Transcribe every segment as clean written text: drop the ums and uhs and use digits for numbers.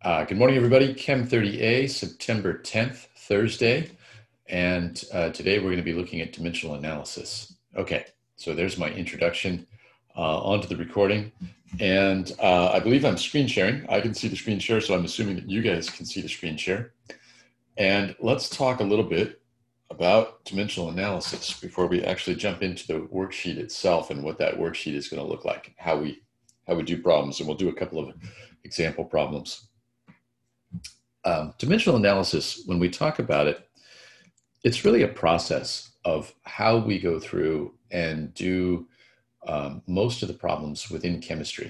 Good morning, everybody. Chem 30A, September 10th, Thursday. And today we're going to be looking at dimensional analysis. Okay, so there's my introduction onto the recording. And I believe I'm screen sharing. I can see the screen share, so I'm assuming that you guys can see the screen share. And let's talk a little bit about dimensional analysis before we actually jump into the worksheet itself and what that worksheet is going to look like, how we do problems. And we'll do a couple of example problems. Dimensional analysis, when we talk about it, it's really a process of how we go through and do most of the problems within chemistry.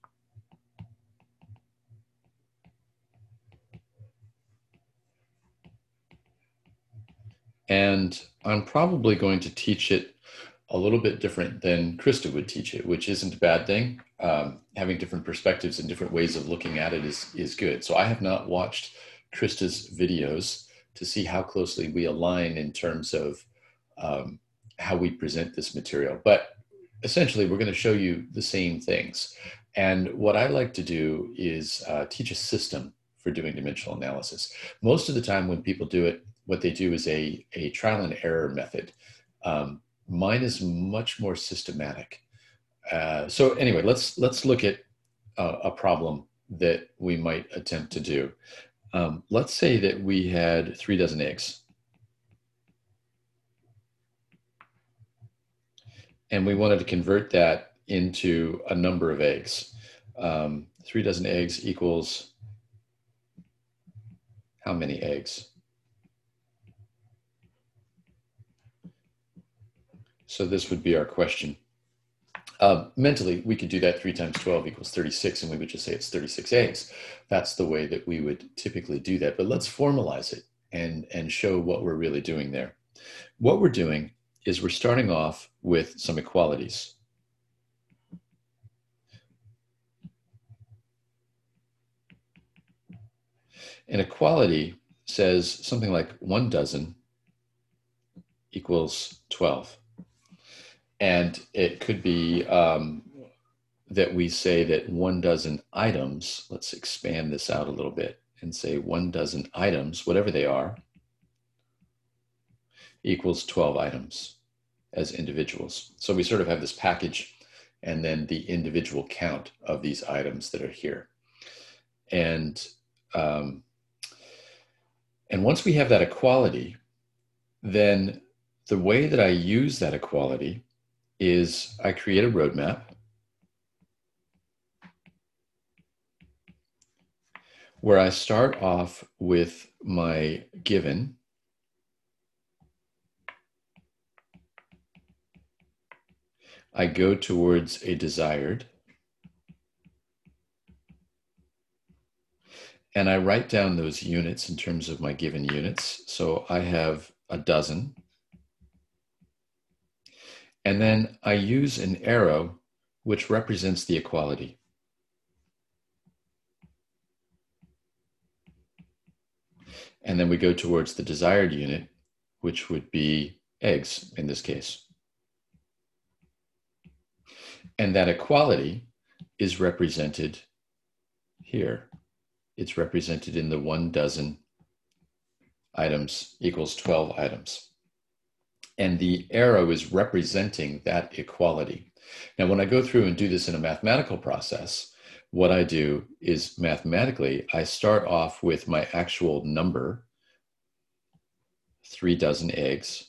And I'm probably going to teach it a little bit different than Krista would teach it, which isn't a bad thing. Having different perspectives and different ways of looking at it is good. So I have not watched Krista's videos to see how closely we align in terms of how we present this material. But essentially, we're going to show you the same things. And what I like to do is teach a system for doing dimensional analysis. Most of the time when people do it, what they do is a trial and error method. Mine is much more systematic. So anyway, let's look at a problem that we might attempt to do. Let's say that we had 3 dozen eggs. And we wanted to convert that into a number of eggs. 3 dozen eggs equals how many eggs? So this would be our question. Mentally, we could do that 3 times 12 equals 36, and we would just say it's 36 eggs. That's the way that we would typically do that. But let's formalize it and show what we're really doing there. What we're doing is we're starting off with some equalities. An equality says something like 1 dozen equals 12. And it could be that we say that 1 dozen items, let's expand this out a little bit and say 1 dozen items, whatever they are, equals 12 items as individuals. So we sort of have this package and then the individual count of these items that are here. And once we have that equality, then the way that I use that equality is I create a roadmap where I start off with my given, I go towards a desired, and I write down those units in terms of my given units. So I have a dozen. And then I use an arrow which represents the equality. And then we go towards the desired unit, which would be eggs in this case. And that equality is represented here. It's represented in the 1 dozen items equals 12 items. And the arrow is representing that equality. Now, when I go through and do this in a mathematical process, what I do is mathematically, I start off with my actual number, 3 dozen eggs.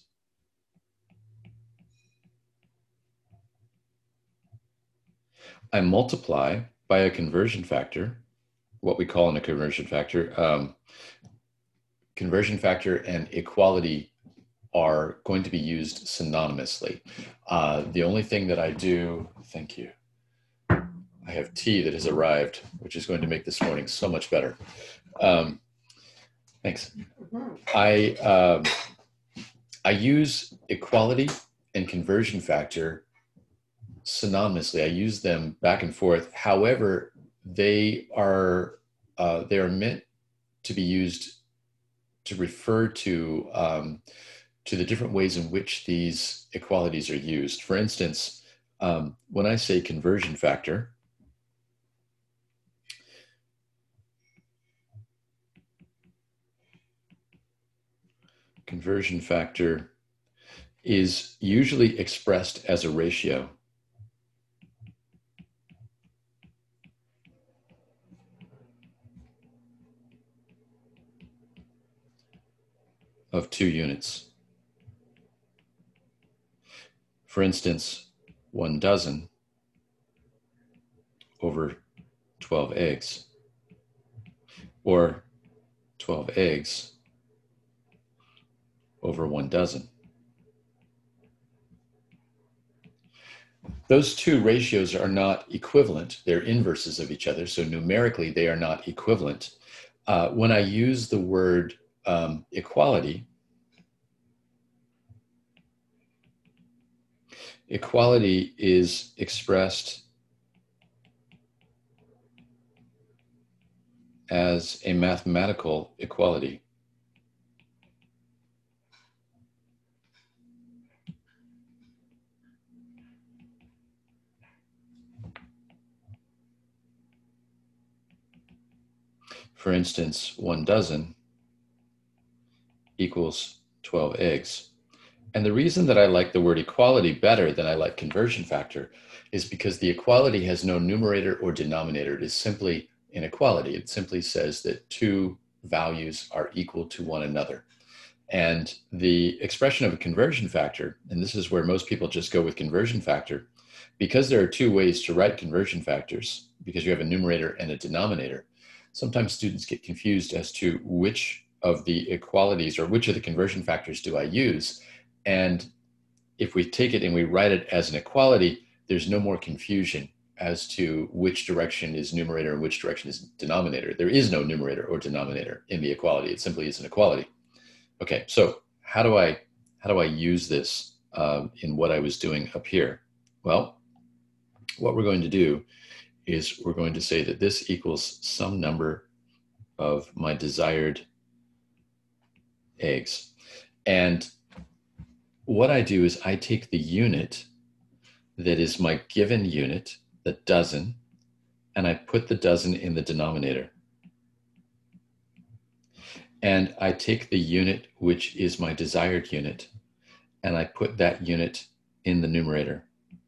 I multiply by a conversion factor, what we call in a conversion factor. Conversion factor and equality are going to be used synonymously. The only thing that I do, thank you, I have tea that has arrived, which is going to make this morning so much better. Thanks. I use equality and conversion factor synonymously. I use them back and forth. However, they are meant to be used to refer to the different ways in which these equalities are used. For instance, when I say conversion factor, conversion factor is usually expressed as a ratio of 2 units. For instance, 1 dozen over 12 eggs, or 12 eggs over 1 dozen. Those two ratios are not equivalent. They're inverses of each other. So numerically, they are not equivalent. When I use the word equality, equality is expressed as a mathematical equality. For instance, 1 dozen equals 12 eggs. And the reason that I like the word equality better than I like conversion factor is because the equality has no numerator or denominator. It is simply an equality. It simply says that 2 values are equal to one another. And the expression of a conversion factor, and this is where most people just go with conversion factor, because there are 2 ways to write conversion factors, because you have a numerator and a denominator, sometimes students get confused as to which of the equalities or which of the conversion factors do I use. And if we take it and we write it as an equality, there's no more confusion as to which direction is numerator and which direction is denominator. There is no numerator or denominator in the equality. It simply is an equality. Okay, so how do I use this in what I was doing up here? Well, what we're going to do is we're going to say that this equals some number of my desired eggs. And what I do is I take the unit that is my given unit, the dozen, and I put the dozen in the denominator. And I take the unit which is my desired unit, and I put that unit in the numerator.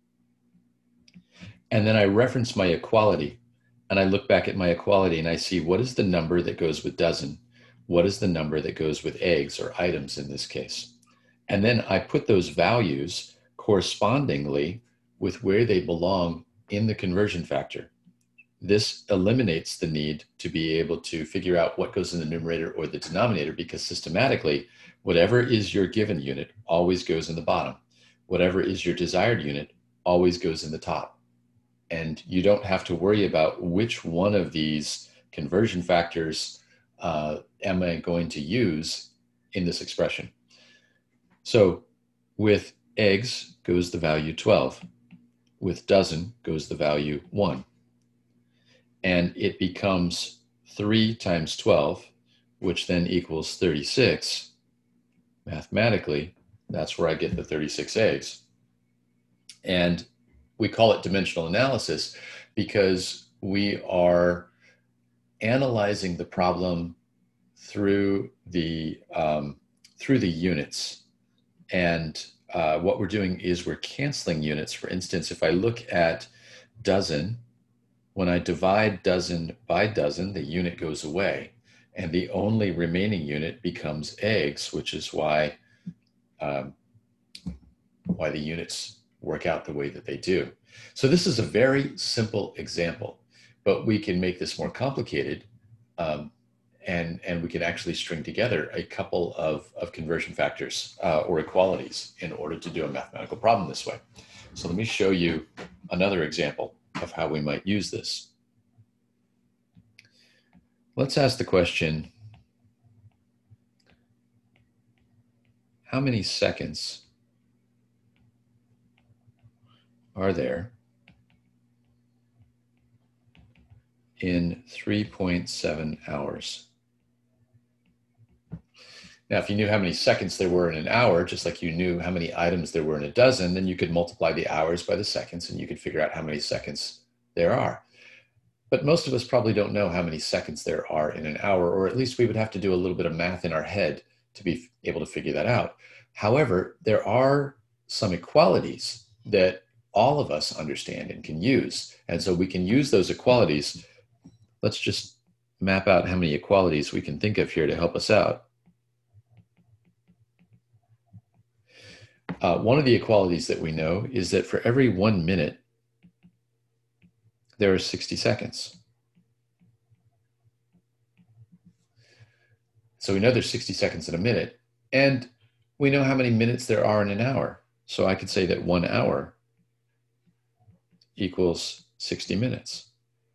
And then I reference my equality, and I look back at my equality and I see what is the number that goes with dozen? What is the number that goes with eggs or items in this case? And then I put those values correspondingly with where they belong in the conversion factor. This eliminates the need to be able to figure out what goes in the numerator or the denominator, because systematically, whatever is your given unit always goes in the bottom. Whatever is your desired unit always goes in the top. And you don't have to worry about which one of these conversion factors am I going to use in this expression. So with eggs goes the value 12. With dozen goes the value 1. And it becomes 3 times 12, which then equals 36. Mathematically, that's where I get the 36 eggs. And we call it dimensional analysis because we are analyzing the problem through the units. And what we're doing is we're canceling units. For instance, if I look at dozen, when I divide dozen by dozen, the unit goes away, and the only remaining unit becomes eggs, which is why the units work out the way that they do. So this is a very simple example, but we can make this more complicated, and we can actually string together a couple of conversion factors or equalities in order to do a mathematical problem this way. So let me show you another example of how we might use this. Let's ask the question, how many seconds are there in 3.7 hours? Now, if you knew how many seconds there were in an hour, just like you knew how many items there were in a dozen, then you could multiply the hours by the seconds and you could figure out how many seconds there are. But most of us probably don't know how many seconds there are in an hour, or at least we would have to do a little bit of math in our head to be able to figure that out. However, there are some equalities that all of us understand and can use. And so we can use those equalities. Let's just map out how many equalities we can think of here to help us out. One of the equalities that we know is that for every 1 minute, there are 60 seconds. So we know there's 60 seconds in a minute, and we know how many minutes there are in an hour. So I could say that 1 hour equals 60 minutes.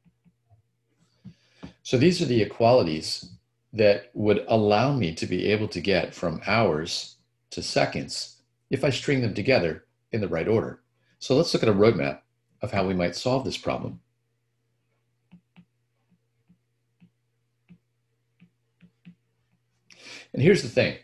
So these are the equalities that would allow me to be able to get from hours to seconds if I string them together in the right order. So let's look at a roadmap of how we might solve this problem. And here's the thing.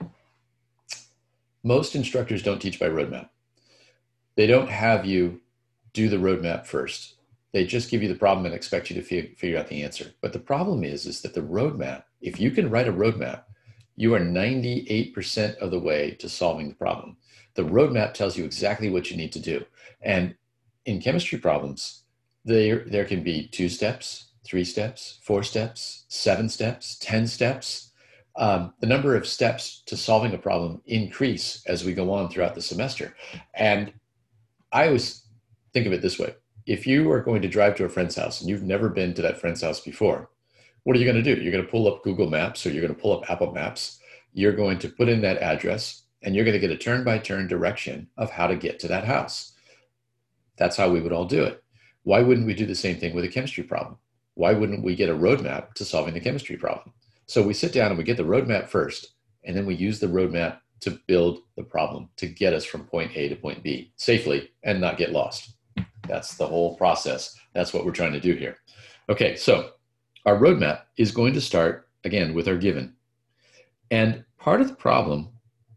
Most instructors don't teach by roadmap. They don't have you do the roadmap first. They just give you the problem and expect you to figure out the answer. But the problem is that the roadmap, if you can write a roadmap, you are 98% of the way to solving the problem. The roadmap tells you exactly what you need to do. And in chemistry problems, there can be 2 steps, 3 steps, 4 steps, 7 steps, 10 steps. The number of steps to solving a problem increase as we go on throughout the semester. And I always think of it this way. If you are going to drive to a friend's house and you've never been to that friend's house before, what are you going to do? You're going to pull up Google Maps, or you're going to pull up Apple Maps. You're going to put in that address, and you're going to get a turn-by-turn direction of how to get to that house. That's how we would all do it. Why wouldn't we do the same thing with a chemistry problem? Why wouldn't we get a roadmap to solving the chemistry problem? So we sit down and we get the roadmap first, and then we use the roadmap to build the problem to get us from point A to point B safely and not get lost. That's the whole process. That's what we're trying to do here. Okay, so our roadmap is going to start, again, with our given. And part of the problem,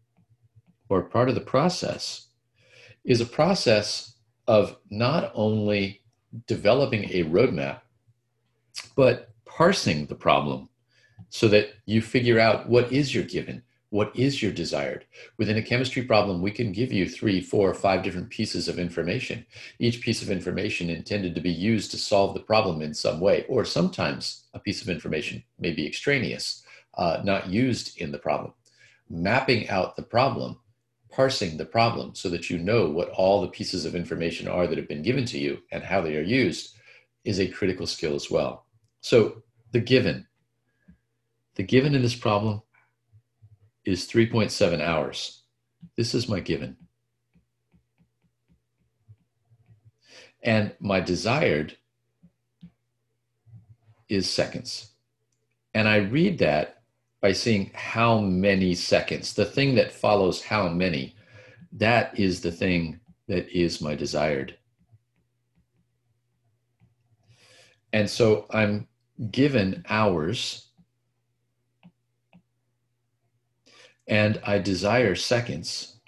or part of the process, is a process of not only developing a roadmap, but parsing the problem so that you figure out what is your given, what is your desired. Within a chemistry problem, we can give you 3, 4, 5 different pieces of information. Each piece of information intended to be used to solve the problem in some way, or sometimes a piece of information may be extraneous, not used in the problem. Mapping out the problem, parsing the problem so that you know what all the pieces of information are that have been given to you and how they are used is a critical skill as well. So the given in this problem is 3.7 hours. This is my given. And my desired is seconds. And I read that by seeing how many seconds. The thing that follows how many, that is the thing that is my desired. And so I'm given hours, and I desire seconds.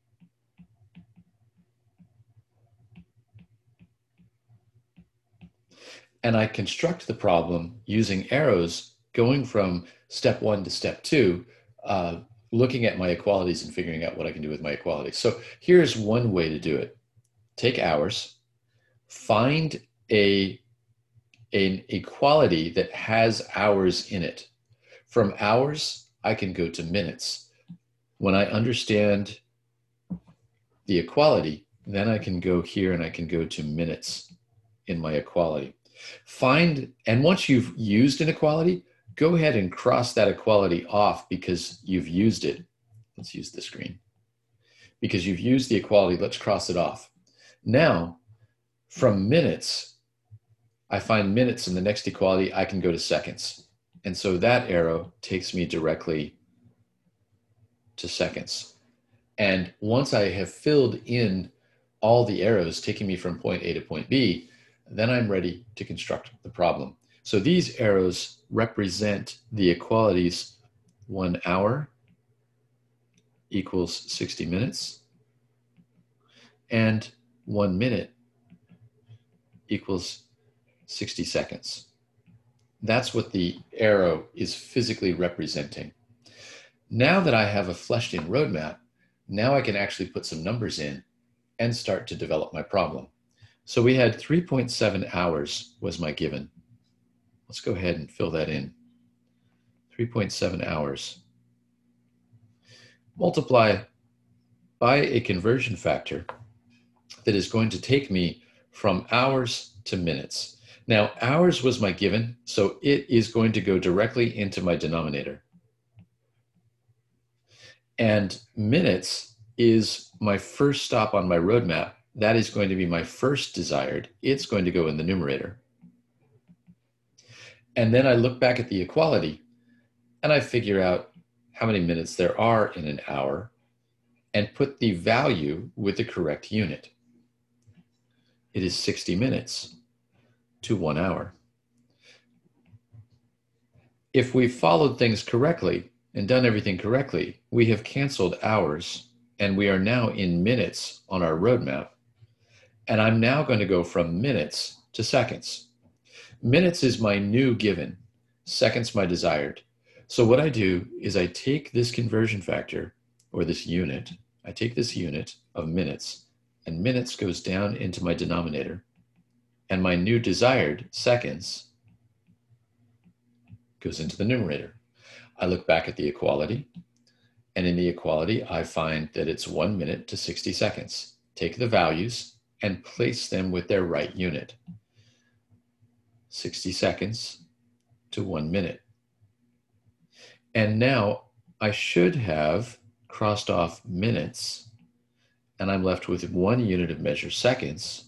And I construct the problem using arrows going from step 1 to step 2, looking at my equalities and figuring out what I can do with my equalities. So here's one way to do it. Take hours, find an equality that has hours in it. From hours, I can go to minutes. When I understand the equality, then I can go here and I can go to minutes in my equality. And once you've used an equality, go ahead and cross that equality off because you've used it. Let's use this green. Because you've used the equality, let's cross it off. Now, from minutes, I find minutes in the next equality, I can go to seconds. And so that arrow takes me directly to seconds. And once I have filled in all the arrows taking me from point A to point B, then I'm ready to construct the problem. So these arrows represent the equalities. 1 hour equals 60 minutes, and 1 minute equals 60 seconds. That's what the arrow is physically representing. Now that I have a fleshed in roadmap, now I can actually put some numbers in and start to develop my problem. So we had 3.7 hours was my given. Let's go ahead and fill that in. 3.7 hours. Multiply by a conversion factor that is going to take me from hours to minutes. Now, hours was my given, so it is going to go directly into my denominator. And minutes is my first stop on my roadmap. That is going to be my first desired. It's going to go in the numerator. And then I look back at the equality and I figure out how many minutes there are in an hour and put the value with the correct unit. It is 60 minutes to 1 hour. If we've followed things correctly and done everything correctly, we have canceled hours and we are now in minutes on our roadmap. And I'm now going to go from minutes to seconds. Minutes is my new given, seconds my desired. So what I do is I take this conversion factor or this unit, I take this unit of minutes and minutes goes down into my denominator and my new desired seconds goes into the numerator. I look back at the equality and in the equality, I find that it's 1 minute to 60 seconds. Take the values and place them with their right unit. 60 seconds to 1 minute. And now I should have crossed off minutes and I'm left with 1 unit of measure, seconds.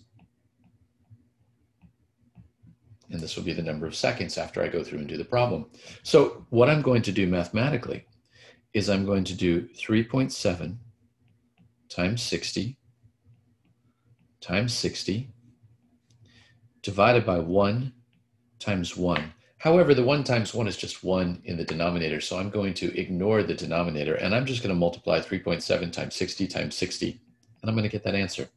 And this will be the number of seconds after I go through and do the problem. So what I'm going to do mathematically is I'm going to do 3.7 times 60 times 60 divided by 1 times 1. However, the 1 times 1 is just 1 in the denominator, so I'm going to ignore the denominator, and I'm just going to multiply 3.7 times 60 times 60, and I'm going to get that answer.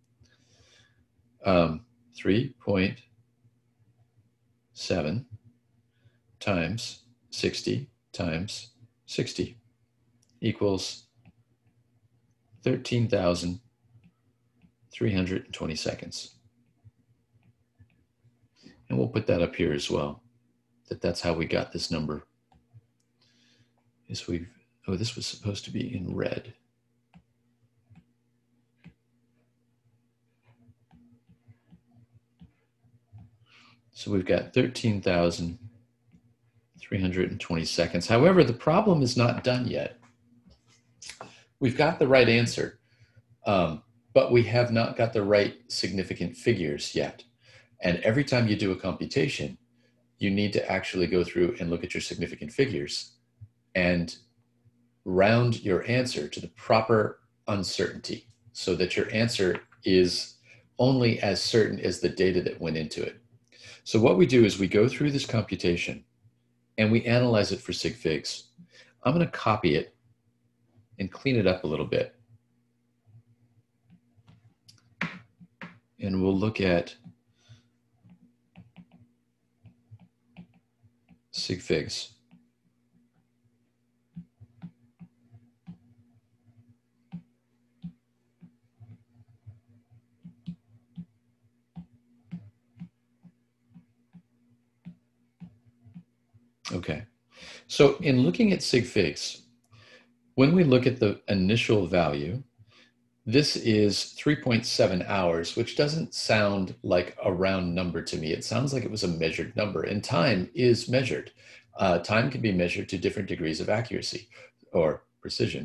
3.7 times 60 times 60 equals 13,320 seconds. And we'll put that up here as well, that's how we got this number. This was supposed to be in red. So we've got 13,320 seconds. However, the problem is not done yet. We've got the right answer, but we have not got the right significant figures yet. And every time you do a computation, you need to actually go through and look at your significant figures and round your answer to the proper uncertainty so that your answer is only as certain as the data that went into it. So what we do is we go through this computation and we analyze it for sig figs. I'm going to copy it and clean it up a little bit. And we'll look at sig figs. Okay, so in looking at sig figs, when we look at the initial value, this is 3.7 hours, which doesn't sound like a round number to me. It sounds like it was a measured number, and time is measured. Time can be measured to different degrees of accuracy or precision.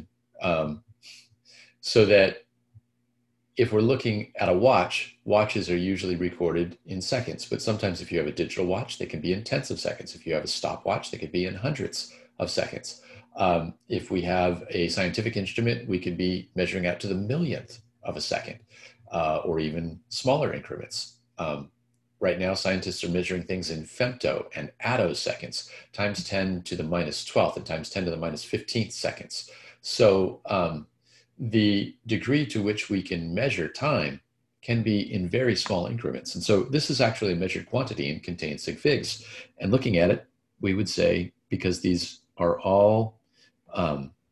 So that if we're looking at a watch, watches are usually recorded in seconds, but sometimes if you have a digital watch, they can be in tenths of seconds. If you have a stopwatch, they could be in hundredths of seconds. If we have a scientific instrument, we could be measuring out to the millionth of a second, or even smaller increments. Right now, scientists are measuring things in femto and attoseconds, times 10 to the minus 12th and times 10 to the minus 15th seconds. So the degree to which we can measure time can be in very small increments. And so this is actually a measured quantity and contains sig figs. And looking at it, we would say, because these are all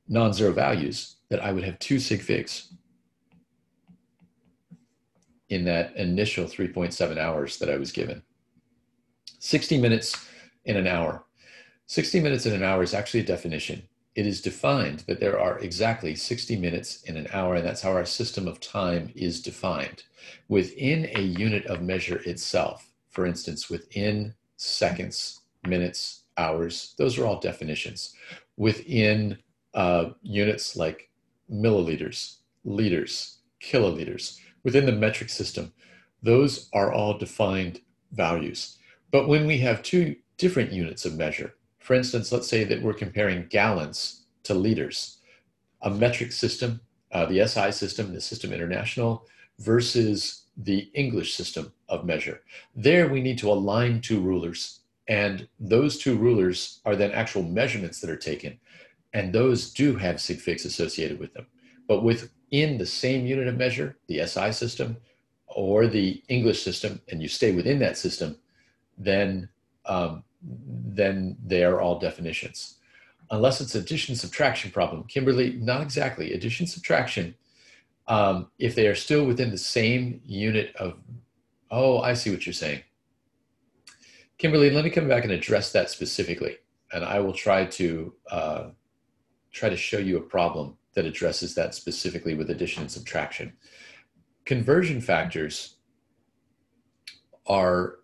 non-zero values, that I would have 2 sig figs in that initial 3.7 hours that I was given. 60 minutes in an hour. 60 minutes in an hour is actually a definition. It is defined that there are exactly 60 minutes in an hour, and that's how our system of time is defined. Within a unit of measure itself, for instance, within seconds, minutes, hours, those are all definitions. Within units like milliliters, liters, kiloliters, within the metric system, those are all defined values. But when we have two different units of measure, for instance, let's say that we're comparing gallons to liters, a metric system, the SI system, the System International, versus the English system of measure. There we need to align two rulers, and those two rulers are then actual measurements that are taken, and those do have sig figs associated with them. But within the same unit of measure, the SI system or the English system, and you stay within that system, then they are all definitions. Unless it's addition subtraction problem. Kimberly, not exactly. Addition subtraction, if they are still within the same unit of, oh, I see what you're saying. Kimberly, let me come back and address that specifically. And I will try to show you a problem that addresses that specifically with addition and subtraction. Conversion factors are,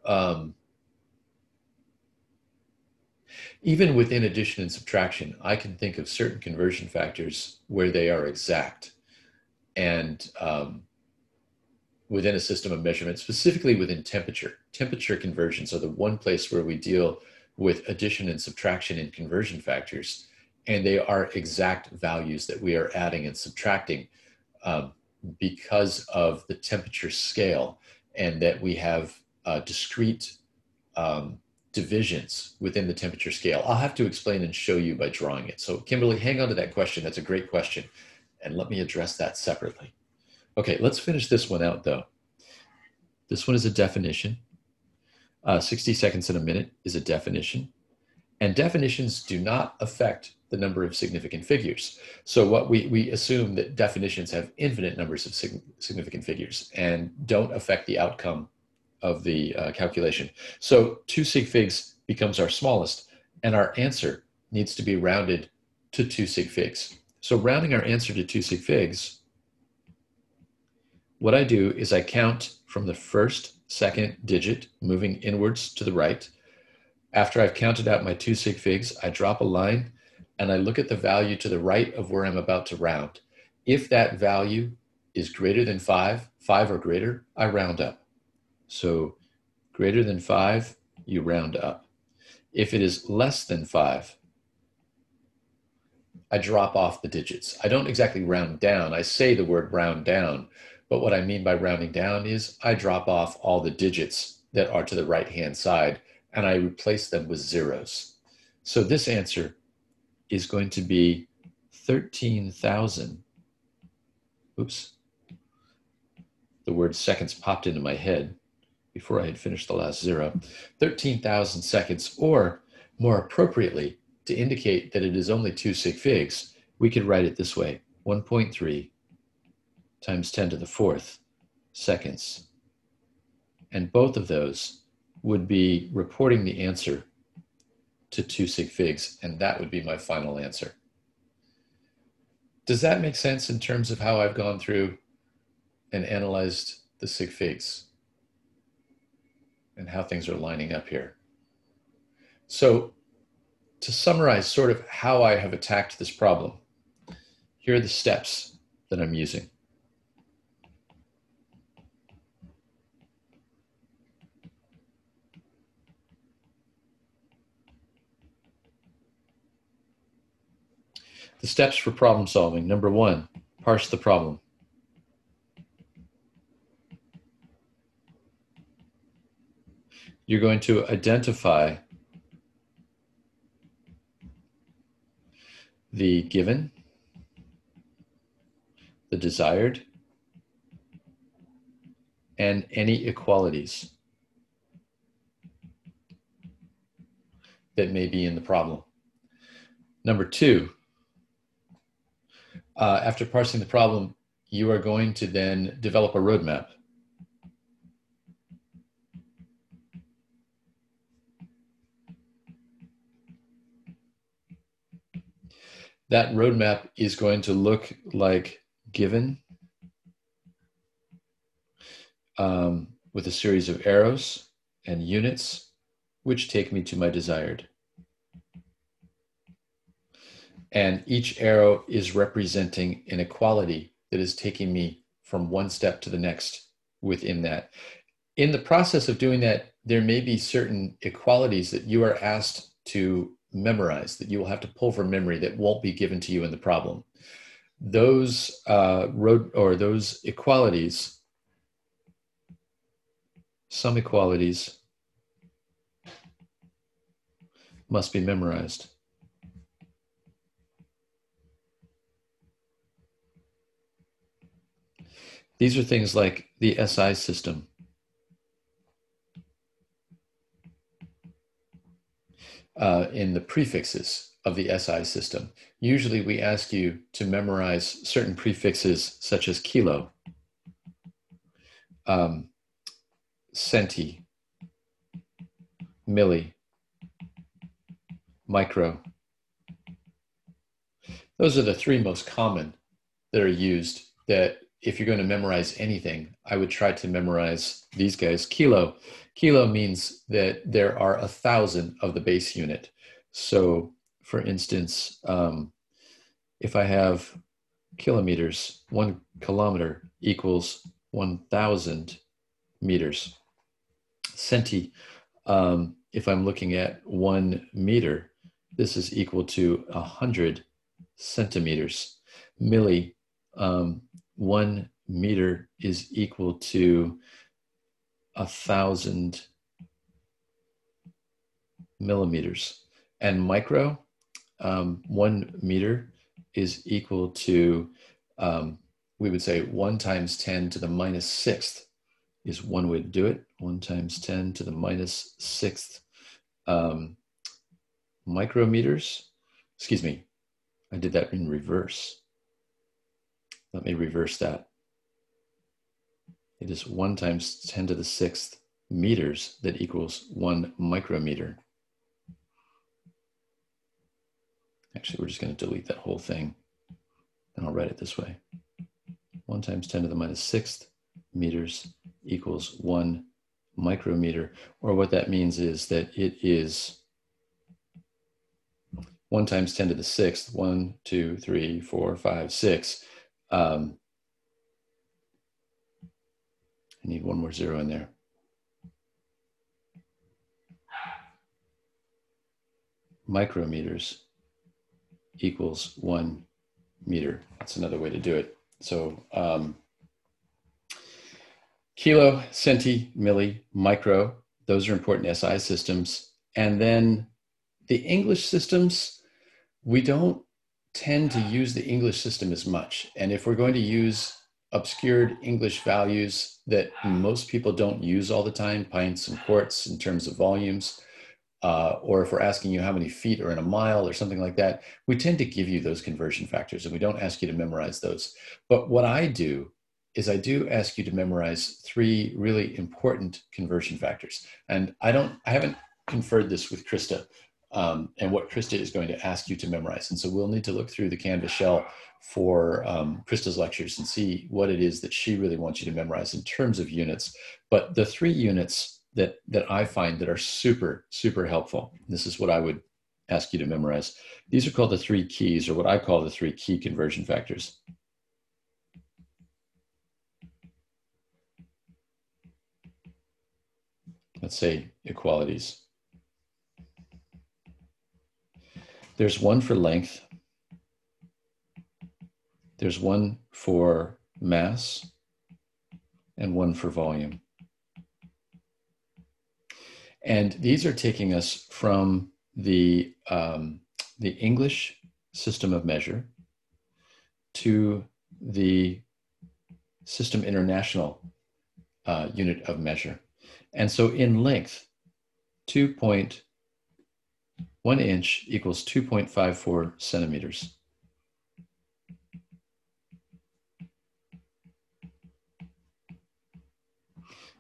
even within addition and subtraction, I can think of certain conversion factors where they are exact. And within a system of measurement, specifically within temperature, temperature conversions are the one place where we deal with addition and subtraction in conversion factors. And they are exact values that we are adding and subtracting because of the temperature scale, and that we have discrete divisions within the temperature scale. I'll have to explain and show you by drawing it. So Kimberly, hang on to that question. That's a great question. And let me address that separately. Okay, let's finish this one out though. This one is a definition. 60 seconds in a minute is a definition. And definitions do not affect the number of significant figures. So what we assume that definitions have infinite numbers of significant figures and don't affect the outcome of the calculation. So 2 sig figs becomes our smallest, and our answer needs to be rounded to 2 sig figs. So rounding our answer to 2 sig figs, what I do is I count from the first, second digit, moving inwards to the right. After I've counted out my 2 sig figs, I drop a line and I look at the value to the right of where I'm about to round. If that value is greater than 5 or greater, I round up. So greater than 5, you round up. If it is less than 5, I drop off the digits. I don't exactly round down. I say the word round down, but what I mean by rounding down is I drop off all the digits that are to the right-hand side and I replace them with zeros. So this answer is going to be 13,000. Oops. The word seconds popped into my head before I had finished the last zero. 13,000 seconds, or more appropriately, to indicate that it is only 2 sig figs, we could write it this way: 1.3 times 10 to the 4th seconds. And both of those would be reporting the answer to 2 sig figs, and that would be my final answer. Does that make sense in terms of how I've gone through and analyzed the sig figs and how things are lining up here? So to summarize sort of how I have attacked this problem, here are the steps that I'm using. The steps for problem solving. Number 1, parse the problem. You're going to identify the given, the desired, and any equalities that may be in the problem. Number 2, After parsing the problem, you are going to then develop a roadmap. That roadmap is going to look like given with a series of arrows and units, which take me to my desired. And each arrow is representing an equality that is taking me from one step to the next within that. In the process of doing that, there may be certain equalities that you are asked to memorize, that you will have to pull from memory that won't be given to you in the problem. Those those equalities, some equalities, must be memorized. These are things like the SI system. In the prefixes of the SI system. Usually we ask you to memorize certain prefixes such as kilo, centi, milli, micro. Those are the three most common that are used, that if you're going to memorize anything, I would try to memorize these guys. Kilo. Kilo means that there are 1,000 of the base unit. So for instance, if I have kilometers, 1 kilometer equals 1,000 meters. Centi, if I'm looking at 1 meter, this is equal to 100 centimeters. Milli, 1 meter is equal to 1,000 millimeters. And micro, 1 meter is equal to, we would say 1 times 10 to the minus sixth is one way to do it. 1 times 10 to the minus sixth micrometers. Excuse me, I did that in reverse. Let me reverse that. It is 1 times 10 to the sixth meters that equals 1 micrometer. Actually, we're just going to delete that whole thing, and I'll write it this way. 1 times 10 to the minus sixth meters equals 1 micrometer, or what that means is that it is 1 times 10 to the sixth, 1, 2, 3, 4, 5, 6. I need one more zero in there. Micrometers equals 1 meter. That's another way to do it. So kilo, centi, milli, micro, those are important SI systems. And then the English systems, we don't tend to use the English system as much. And if we're going to use obscured English values that most people don't use all the time, pints and quarts in terms of volumes, or if we're asking you how many feet are in a mile or something like that, we tend to give you those conversion factors and we don't ask you to memorize those. But what I do is I do ask you to memorize 3 really important conversion factors. And I haven't conferred this with Krista, and what Krista is going to ask you to memorize. And so we'll need to look through the Canvas shell for Krista's lectures and see what it is that she really wants you to memorize in terms of units. But the 3 units that I find that are super, super helpful, this is what I would ask you to memorize. These are called the 3 keys, or what I call the 3 key conversion factors. Let's say equalities. There's one for length. There's one for mass and one for volume. And these are taking us from the English system of measure to the System International unit of measure. And so in length, 2.1 inch equals 2.54 centimeters.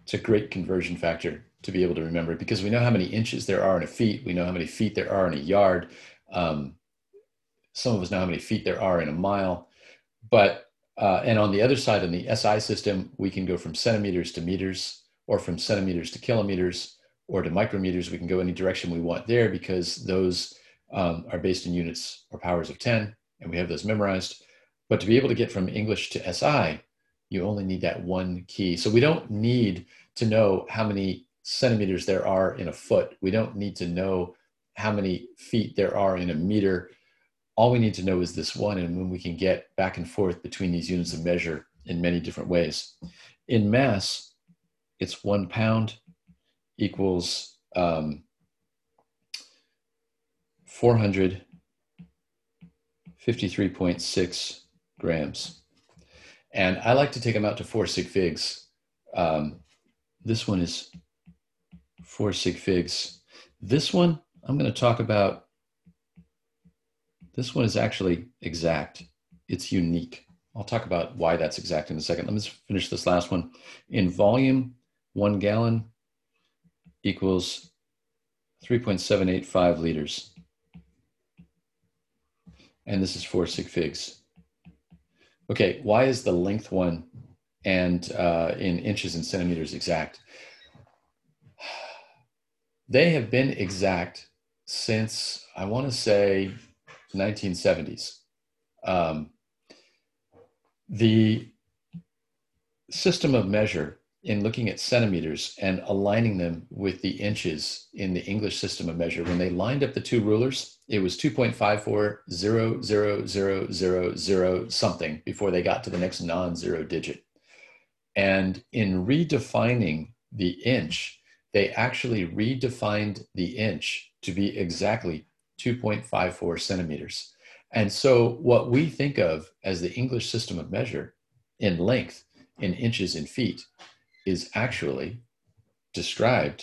It's a great conversion factor to be able to remember, because we know how many inches there are in a feet. We know how many feet there are in a yard. Some of us know how many feet there are in a mile. But, and on the other side, in the SI system, we can go from centimeters to meters, or from centimeters to kilometers, or to micrometers. We can go any direction we want there, because those are based in units or powers of 10, and we have those memorized. But to be able to get from English to SI, you only need that one key. So we don't need to know how many centimeters there are in a foot. We don't need to know how many feet there are in a meter. All we need to know is this one, and when we can get back and forth between these units of measure in many different ways. In mass, it's 1 pound equals 453.6 grams. And I like to take them out to 4 sig figs. This one is 4 sig figs. This one, I'm going to talk about. This one is actually exact. It's unique. I'll talk about why that's exact in a second. Let me just finish this last one. In volume, 1 gallon equals 3.785 liters. And this is 4 sig figs. Okay, why is the length one and in inches and centimeters exact? They have been exact since, I want to say, 1970s. The system of measure in looking at centimeters and aligning them with the inches in the English system of measure, when they lined up the two rulers, it was 2.540000 something before they got to the next non-zero digit. And in redefining the inch, they actually redefined the inch to be exactly 2.54 centimeters. And so what we think of as the English system of measure in length, in inches and feet, is actually described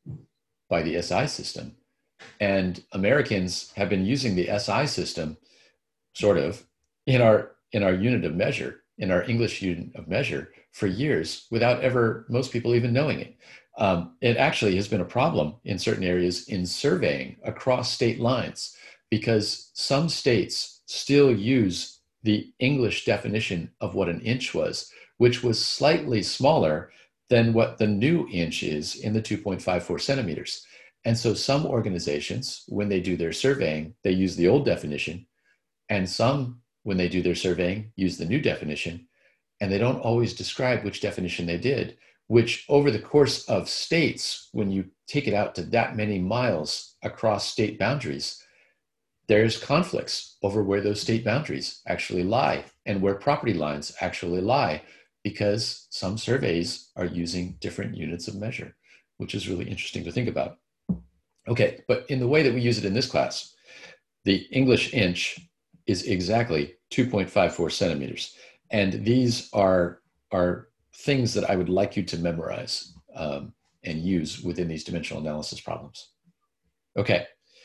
by the SI system. And Americans have been using the SI system sort of in our unit of measure, in our English unit of measure for years without ever most people even knowing it. It actually has been a problem in certain areas in surveying across state lines, because some states still use the English definition of what an inch was, which was slightly smaller than what the new inch is in the 2.54 centimeters. And so some organizations, when they do their surveying, they use the old definition, and some, when they do their surveying, use the new definition, and they don't always describe which definition they did, which over the course of states, when you take it out to that many miles across state boundaries, there's conflicts over where those state boundaries actually lie and where property lines actually lie, because some surveys are using different units of measure, which is really interesting to think about. Okay, but in the way that we use it in this class, the English inch is exactly 2.54 centimeters. And these are things that I would like you to memorize and use within these dimensional analysis problems. Okay,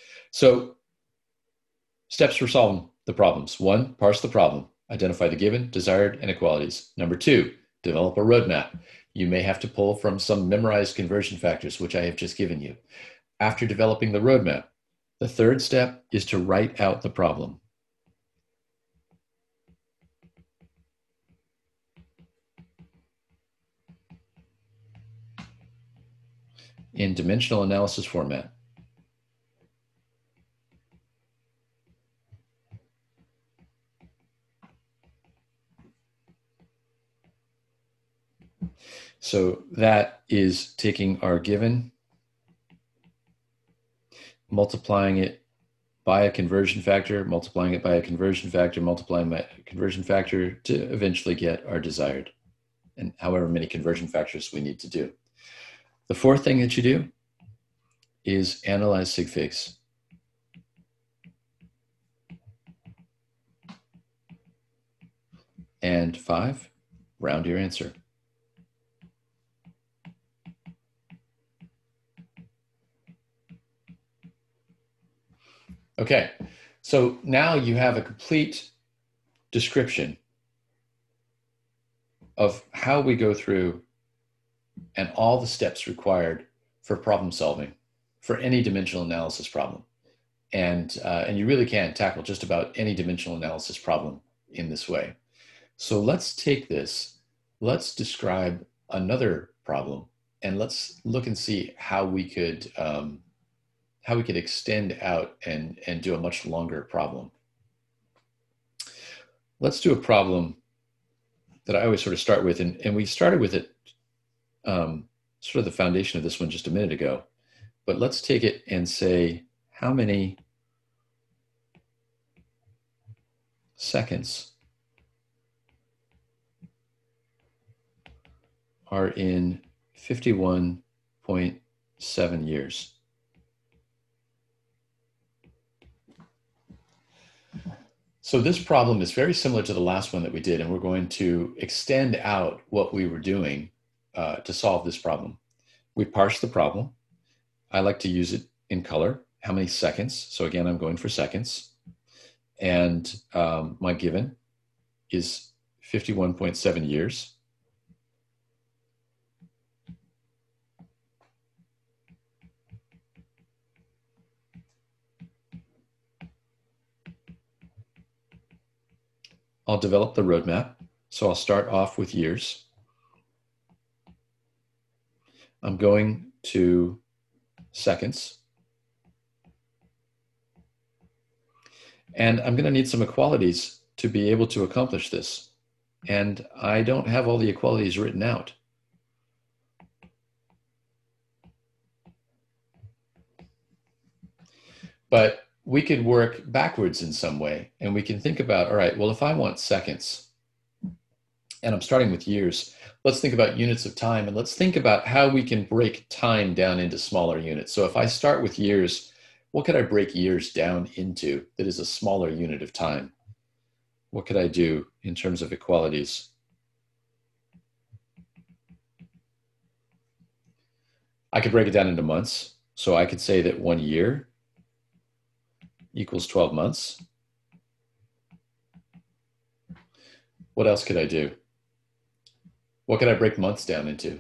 so steps for solving the problems. 1, parse the problem. Identify the given, desired inequalities. Number 2, develop a roadmap. You may have to pull from some memorized conversion factors, which I have just given you. After developing the roadmap, the 3rd step is to write out the problem. In dimensional analysis format. So that is taking our given, multiplying it by a conversion factor, multiplying it by a conversion factor, multiplying by a conversion factor to eventually get our desired, and however many conversion factors we need to do. The 4th thing that you do is analyze sig figs. And 5, round your answer. Okay, so now you have a complete description of how we go through and all the steps required for problem solving for any dimensional analysis problem. And you really can tackle just about any dimensional analysis problem in this way. So let's take this, let's describe another problem, and let's look and see how we could extend out and do a much longer problem. Let's do a problem that I always sort of start with, and we started with it, sort of the foundation of this one just a minute ago, but let's take it and say, how many seconds are in 51.7 years? So this problem is very similar to the last one that we did, and we're going to extend out what we were doing to solve this problem. We parsed the problem. I like to use it in color. How many seconds? So again, I'm going for seconds. And my given is 51.7 years. I'll develop the roadmap. So I'll start off with years. I'm going to seconds. And I'm going to need some equalities to be able to accomplish this. And I don't have all the equalities written out. But we could work backwards in some way, and we can think about, all right, well, if I want seconds, and I'm starting with years, let's think about units of time, and let's think about how we can break time down into smaller units. So if I start with years, what could I break years down into that is a smaller unit of time? What could I do in terms of equalities? I could break it down into months. So I could say that 1 year equals 12 months. What else could I do? What could I break months down into?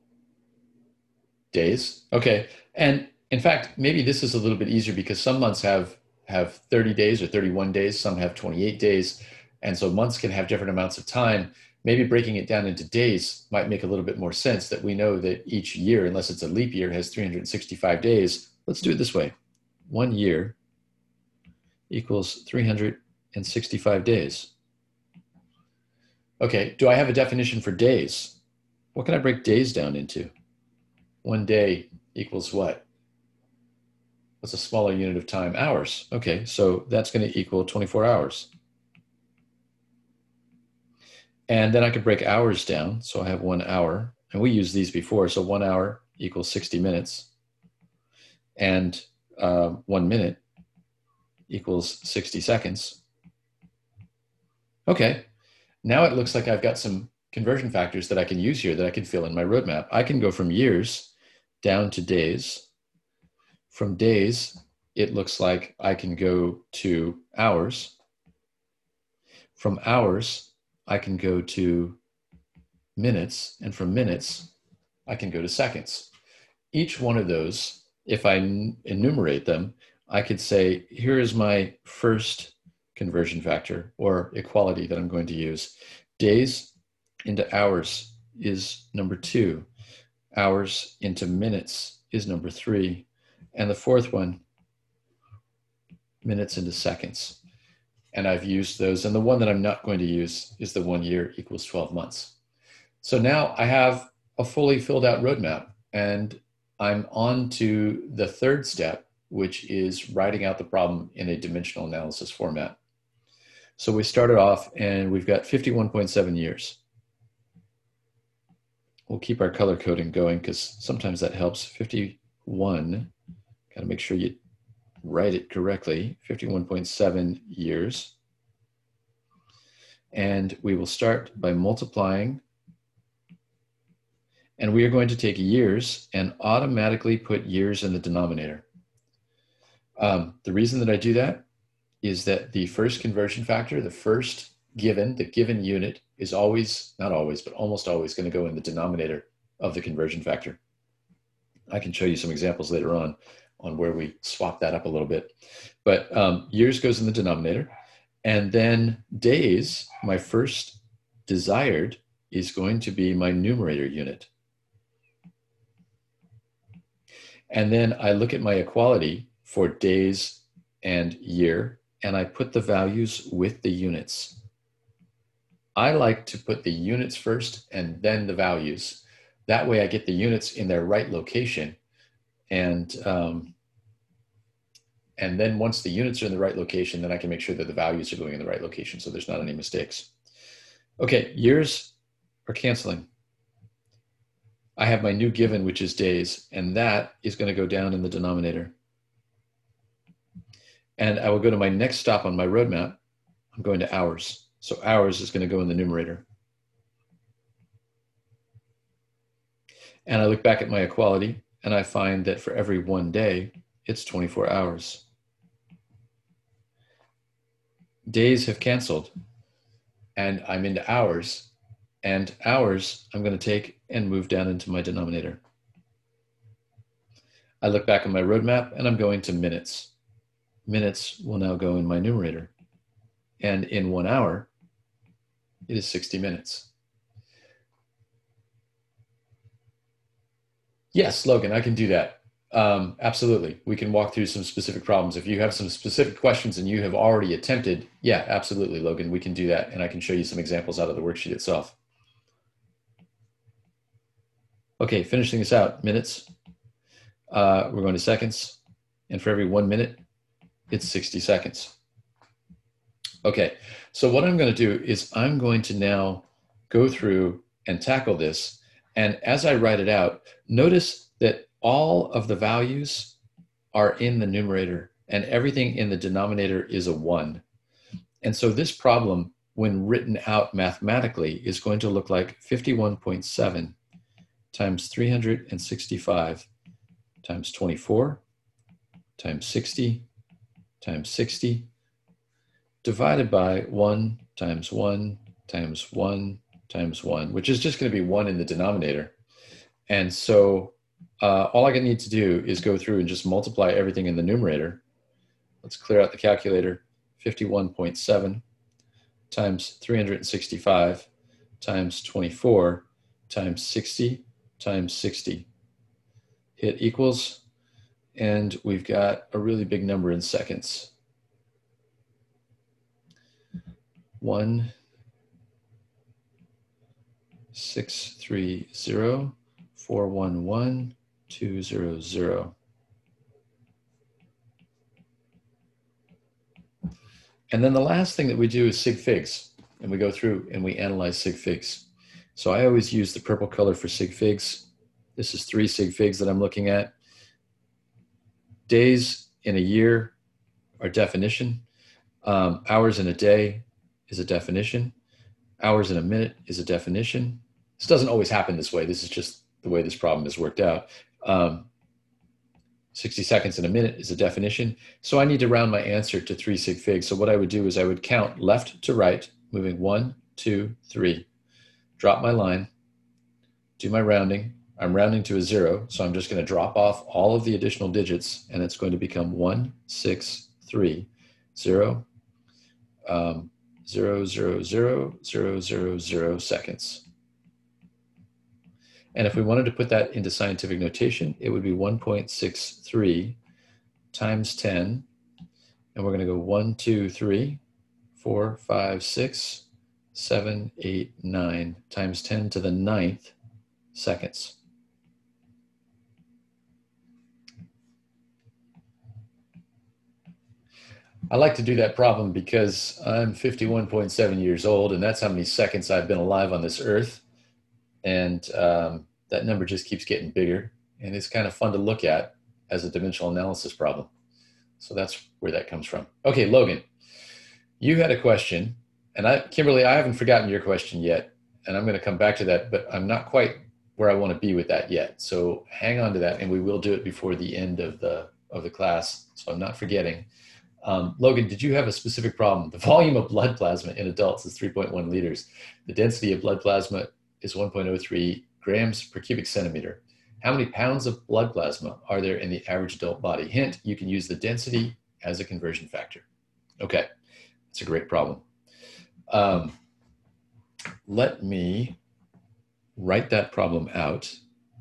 Days. Okay. And in fact, maybe this is a little bit easier because some months have 30 days or 31 days. Some have 28 days. And so months can have different amounts of time. Maybe breaking it down into days might make a little bit more sense, that we know that each year, unless it's a leap year, has 365 days. Let's do it this way. 1 year equals 365 days. Okay, do I have a definition for days? What can I break days down into? 1 day equals what? What's a smaller unit of time? Hours. Okay, so that's going to equal 24 hours. And then I could break hours down. So I have 1 hour, and we used these before. So 1 hour equals 60 minutes, and 1 minute equals 60 seconds. Okay, now it looks like I've got some conversion factors that I can use here that I can fill in my roadmap. I can go from years down to days. From days, it looks like I can go to hours. From hours, I can go to minutes, and from minutes, I can go to seconds. Each one of those, if I enumerate them, I could say, here is my first conversion factor or equality that I'm going to use. Days into hours is number 2. Hours into minutes is number 3. And the fourth one, minutes into seconds. And I've used those. And the one that I'm not going to use is the 1 year equals 12 months. So now I have a fully filled out roadmap, and I'm on to the third step, which is writing out the problem in a dimensional analysis format. So we started off and we've got 51.7 years. We'll keep our color coding going because sometimes that helps. 51, got to make sure you write it correctly, 51.7 years. And we will start by multiplying. And we are going to take years and automatically put years in the denominator. The reason that I do that is that the first conversion factor, the first given, the given unit is always, not always, but almost always going to go in the denominator of the conversion factor. I can show you some examples later on where we swap that up a little bit. But years goes in the denominator. And then days, my first desired, is going to be my numerator unit. And then I look at my equality for days and year, and I put the values with the units. I like to put the units first and then the values. That way I get the units in their right location. And then once the units are in the right location, then I can make sure that the values are going in the right location so there's not any mistakes. Okay, years are canceling. I have my new given, which is days, and that is going to go down in the denominator. And I will go to my next stop on my roadmap. I'm going to hours. So hours is going to go in the numerator. And I look back at my equality, and I find that for every 1 day, it's 24 hours. Days have canceled, and I'm into hours. And hours, I'm going to take and move down into my denominator. I look back on my roadmap, and I'm going to minutes. Minutes will now go in my numerator. And in 1 hour, it is 60 minutes. Yes, Logan, I can do that. Absolutely. We can walk through some specific problems. If you have some specific questions and you have already attempted, yeah, absolutely, Logan, we can do that. And I can show you some examples out of the worksheet itself. Okay, finishing this out, minutes. We're going to seconds. And for every 1 minute, it's 60 seconds. Okay, so what I'm going to do is I'm going to now go through and tackle this. And as I write it out, notice that all of the values are in the numerator and everything in the denominator is a 1. And so this problem, when written out mathematically, is going to look like 51.7 times 365 times 24 times 60 times 60 divided by 1 times 1 times 1 times 1, which is just going to be 1 in the denominator. And so all I need to do is go through and just multiply everything in the numerator. Let's clear out the calculator. 51.7 times 365 times 24 times 60 times 60. Hit equals, and we've got a really big number in seconds. 1,630,411,200. And then the last thing that we do is sig figs, and we go through and we analyze sig figs. So I always use the purple color for sig figs. This is 3 sig figs that I'm looking at. Days in a year are definition. Hours in a day is a definition. Hours in a minute is a definition. This doesn't always happen this way. This is just the way this problem is worked out. 60 seconds in a minute is a definition. So I need to round my answer to 3 sig figs. So what I would do is I would count left to right, moving 1, 2, 3. Drop my line, do my rounding. I'm rounding to a 0, so I'm just going to drop off all of the additional digits, and it's going to become 1, 6, 3, 0, 0, 0, 0, 0, 0, 0 seconds. And if we wanted to put that into scientific notation, it would be 1.63 times 10. And we're going to go 1, 2, 3, 4, 5, 6, 7, 8, 9 times 10 to the 9th seconds. I like to do that problem because I'm 51.7 years old, and that's how many seconds I've been alive on this earth. And that number just keeps getting bigger, and it's kind of fun to look at as a dimensional analysis problem. So that's where that comes from. Okay, Logan, you had a question, and Kimberly, I haven't forgotten your question yet, and I'm going to come back to that, but I'm not quite where I want to be with that yet. So hang on to that, and we will do it before the end of the class, so I'm not forgetting. Logan, did you have a specific problem? The volume of blood plasma in adults is 3.1 liters. The density of blood plasma is 1.03 grams per cubic centimeter. How many pounds of blood plasma are there in the average adult body? Hint, you can use the density as a conversion factor. Okay, that's a great problem. Let me write that problem out.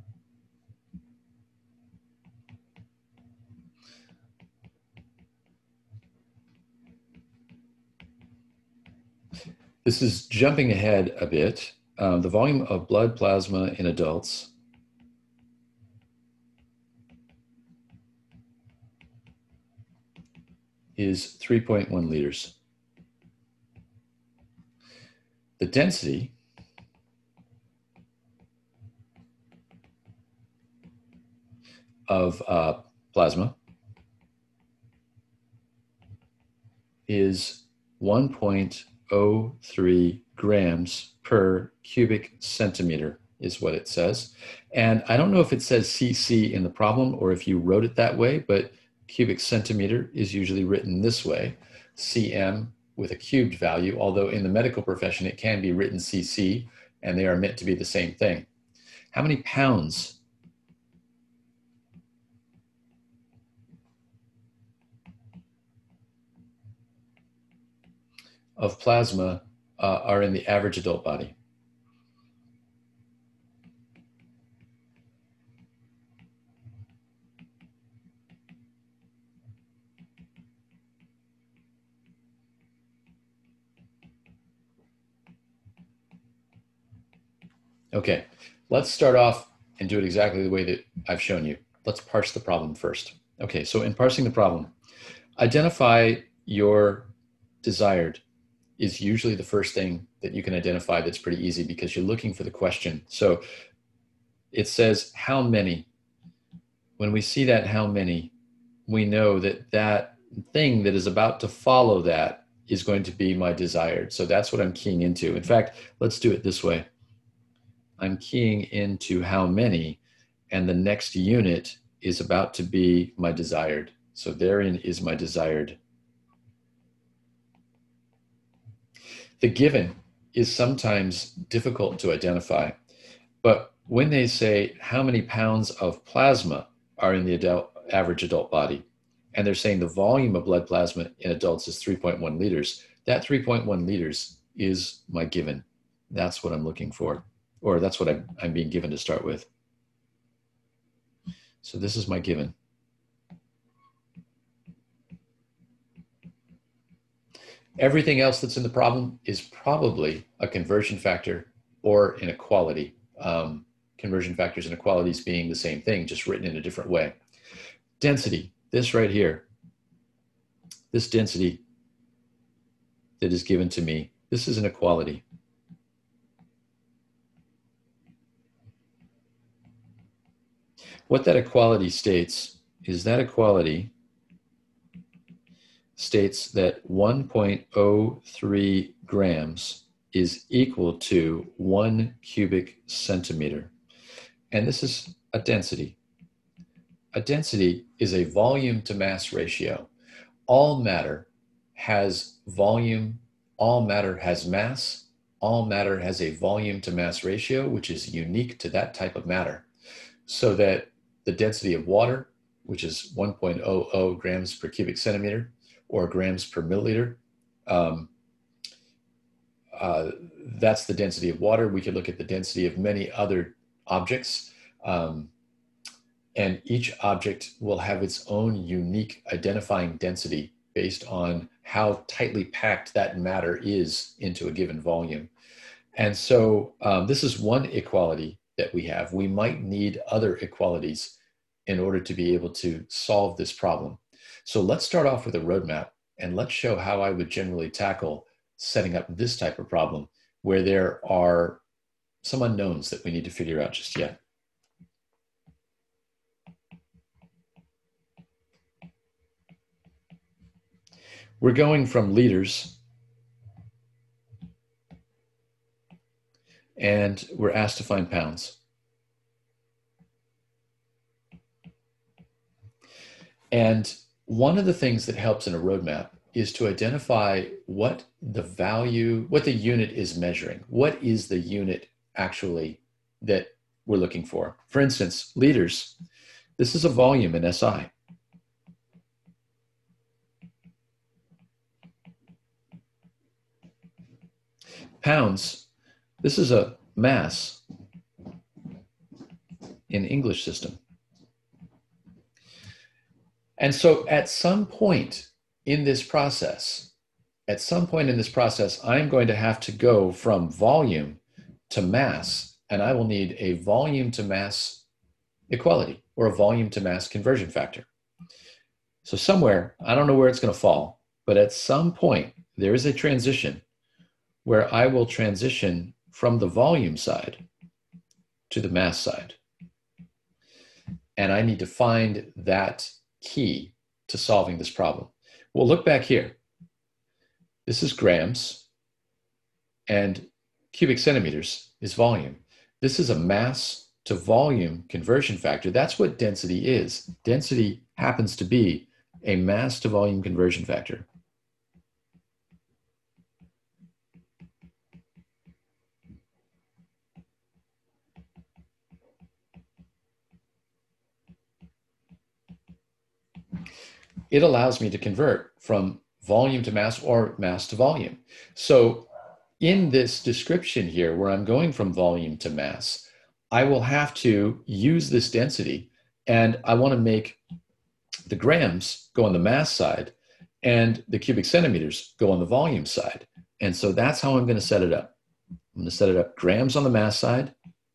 This is jumping ahead a bit. The volume of blood plasma in adults is 3.1 liters. The density of plasma is 1.03 grams per cubic centimeter is what it says. And I don't know if it says cc in the problem or if you wrote it that way, but cubic centimeter is usually written this way, cm with a cubed value, although in the medical profession it can be written cc, and they are meant to be the same thing. How many pounds of plasma are in the average adult body? Okay, let's start off and do it exactly the way that I've shown you. Let's parse the problem first. Okay, so in parsing the problem, identify your desired is usually the first thing that you can identify that's pretty easy because you're looking for the question. So it says how many. When we see that how many, we know that that thing that is about to follow that is going to be my desired. So that's what I'm keying into. In fact, let's do it this way. I'm keying into how many, and the next unit is about to be my desired. So therein is my desired. The given is sometimes difficult to identify, but when they say how many pounds of plasma are in the average adult body, and they're saying the volume of blood plasma in adults is 3.1 liters, that 3.1 liters is my given. That's what I'm looking for, or that's what I'm being given to start with. So this is my given. Everything else that's in the problem is probably a conversion factor or inequality. Conversion factors and inequalities being the same thing, just written in a different way. Density, this right here, this density that is given to me, this is an equality. What that equality states is that equality states that 1.03 grams is equal to 1 cubic centimeter. And this is a density. A density is a volume to mass ratio. All matter has volume, all matter has mass, all matter has a volume to mass ratio, which is unique to that type of matter. So that the density of water, which is 1.00 grams per cubic centimeter, or grams per milliliter, that's the density of water. We could look at the density of many other objects, and each object will have its own unique identifying density based on how tightly packed that matter is into a given volume. And so this is one equality that we have. We might need other equalities in order to be able to solve this problem. So let's start off with a roadmap, and let's show how I would generally tackle setting up this type of problem where there are some unknowns that we need to figure out just yet. We're going from liters, and we're asked to find pounds. And one of the things that helps in a roadmap is to identify what the value, what the unit is measuring. What is the unit actually that we're looking for. For instance, liters, this is a volume in SI. Pounds, this is a mass in English system. And so at some point in this process, I'm going to have to go from volume to mass, and I will need a volume to mass equality or a volume to mass conversion factor. So somewhere, I don't know where it's going to fall, but at some point, there is a transition where I will transition from the volume side to the mass side. And I need to find that key to solving this problem. Well, look back here. This is grams, and cubic centimeters is volume. This is a mass to volume conversion factor. That's what density is. Density happens to be a mass to volume conversion factor. It allows me to convert from volume to mass or mass to volume. So in this description here, where I'm going from volume to mass, I will have to use this density, and I want to make the grams go on the mass side and the cubic centimeters go on the volume side. And so that's how I'm going to set it up. I'm going to set it up grams on the mass side,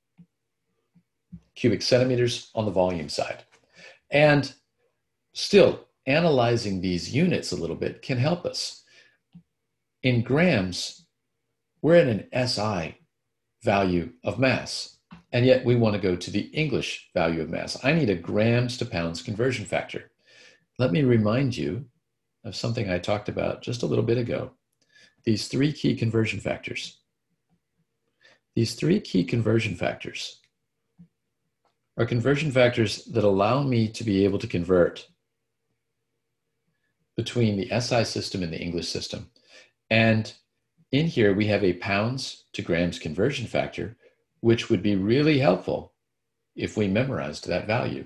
cubic centimeters on the volume side. And still, analyzing these units a little bit can help us. In grams, we're at an SI value of mass, and yet we want to go to the English value of mass. I need a grams to pounds conversion factor. Let me remind you of something I talked about just a little bit ago. These three key conversion factors. These three key conversion factors are conversion factors that allow me to be able to convert between the SI system and the English system. And in here, we have a pounds to grams conversion factor, which would be really helpful if we memorized that value.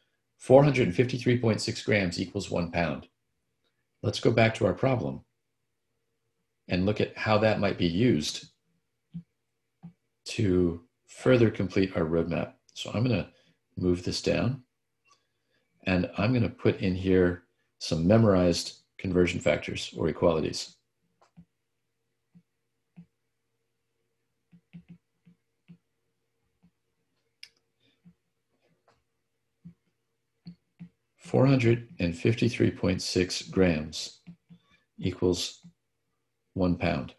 453.6 grams equals 1 pound. Let's go back to our problem and look at how that might be used to further complete our roadmap. So I'm going to move this down, and I'm going to put in here some memorized conversion factors or equalities. $453.6 grams equals 1 pound.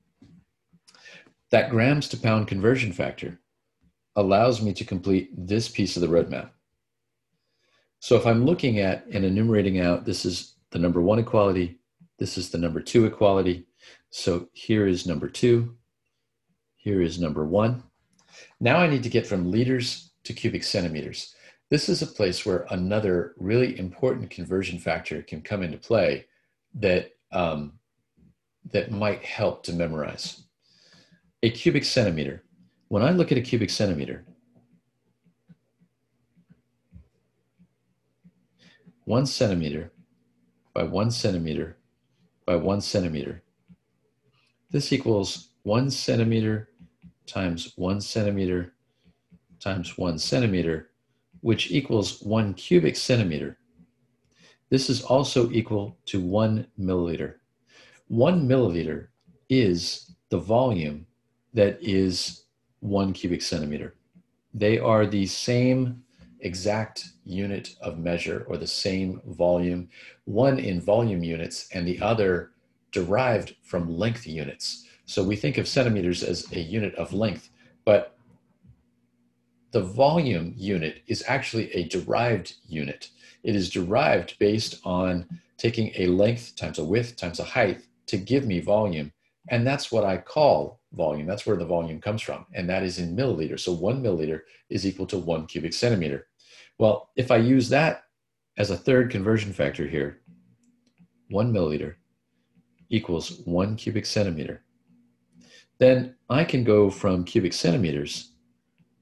That grams to pound conversion factor allows me to complete this piece of the roadmap. So if I'm looking at and enumerating out, this is the number 1 equality, this is the number 2 equality. So here is number 2, here is number 1. Now I need to get from liters to cubic centimeters. This is a place where another really important conversion factor can come into play that, that might help to memorize. A cubic centimeter. When I look at a cubic centimeter, 1 centimeter by 1 centimeter by 1 centimeter. This equals 1 centimeter times 1 centimeter times 1 centimeter, which equals 1 cubic centimeter. This is also equal to 1 milliliter. 1 milliliter is the volume that is 1 cubic centimeter. They are the same exact unit of measure, or the same volume, one in volume units and the other derived from length units. So we think of centimeters as a unit of length, but the volume unit is actually a derived unit. It is derived based on taking a length times a width times a height to give me volume. And that's what I call volume. That's where the volume comes from. And that is in milliliters. So 1 milliliter is equal to 1 cubic centimeter. Well, if I use that as a third conversion factor here, 1 milliliter equals 1 cubic centimeter. Then I can go from cubic centimeters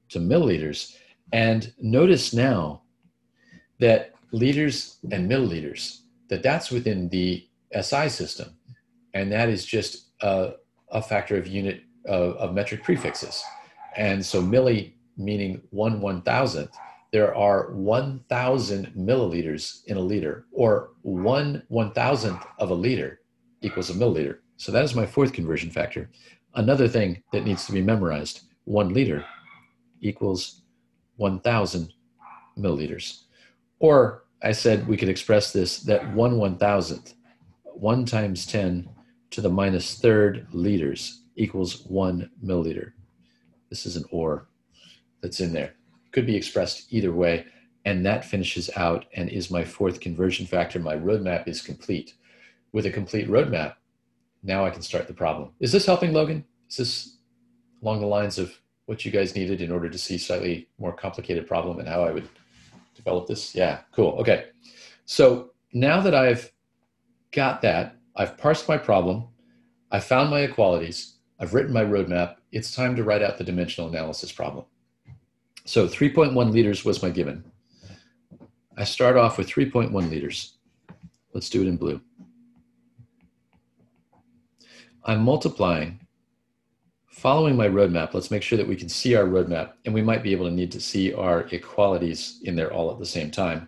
to milliliters. And notice now that liters and milliliters, that's within the SI system. And that is just a factor of unit of metric prefixes. And so milli meaning 1/1000th, there are 1,000 milliliters in a liter, or 1/1000th of a liter equals a milliliter. So that is my fourth conversion factor. Another thing that needs to be memorized, 1 liter equals 1,000 milliliters. Or I said we could express this, that 1/1000th, 1 times 10 to the minus third liters equals 1 milliliter. This is an or that's in there. Could be expressed either way, and that finishes out and is my fourth conversion factor. My roadmap is complete. With a complete roadmap, now I can start the problem. Is this helping, Logan? Is this along the lines of what you guys needed in order to see slightly more complicated problem and how I would develop this? Yeah, cool. Okay. So now that I've got that, I've parsed my problem, I found my equalities, I've written my roadmap, it's time to write out the dimensional analysis problem. So 3.1 liters was my given. I start off with 3.1 liters. Let's do it in blue. I'm multiplying, following my roadmap. Let's make sure that we can see our roadmap, and we might be able to need to see our equalities in there all at the same time.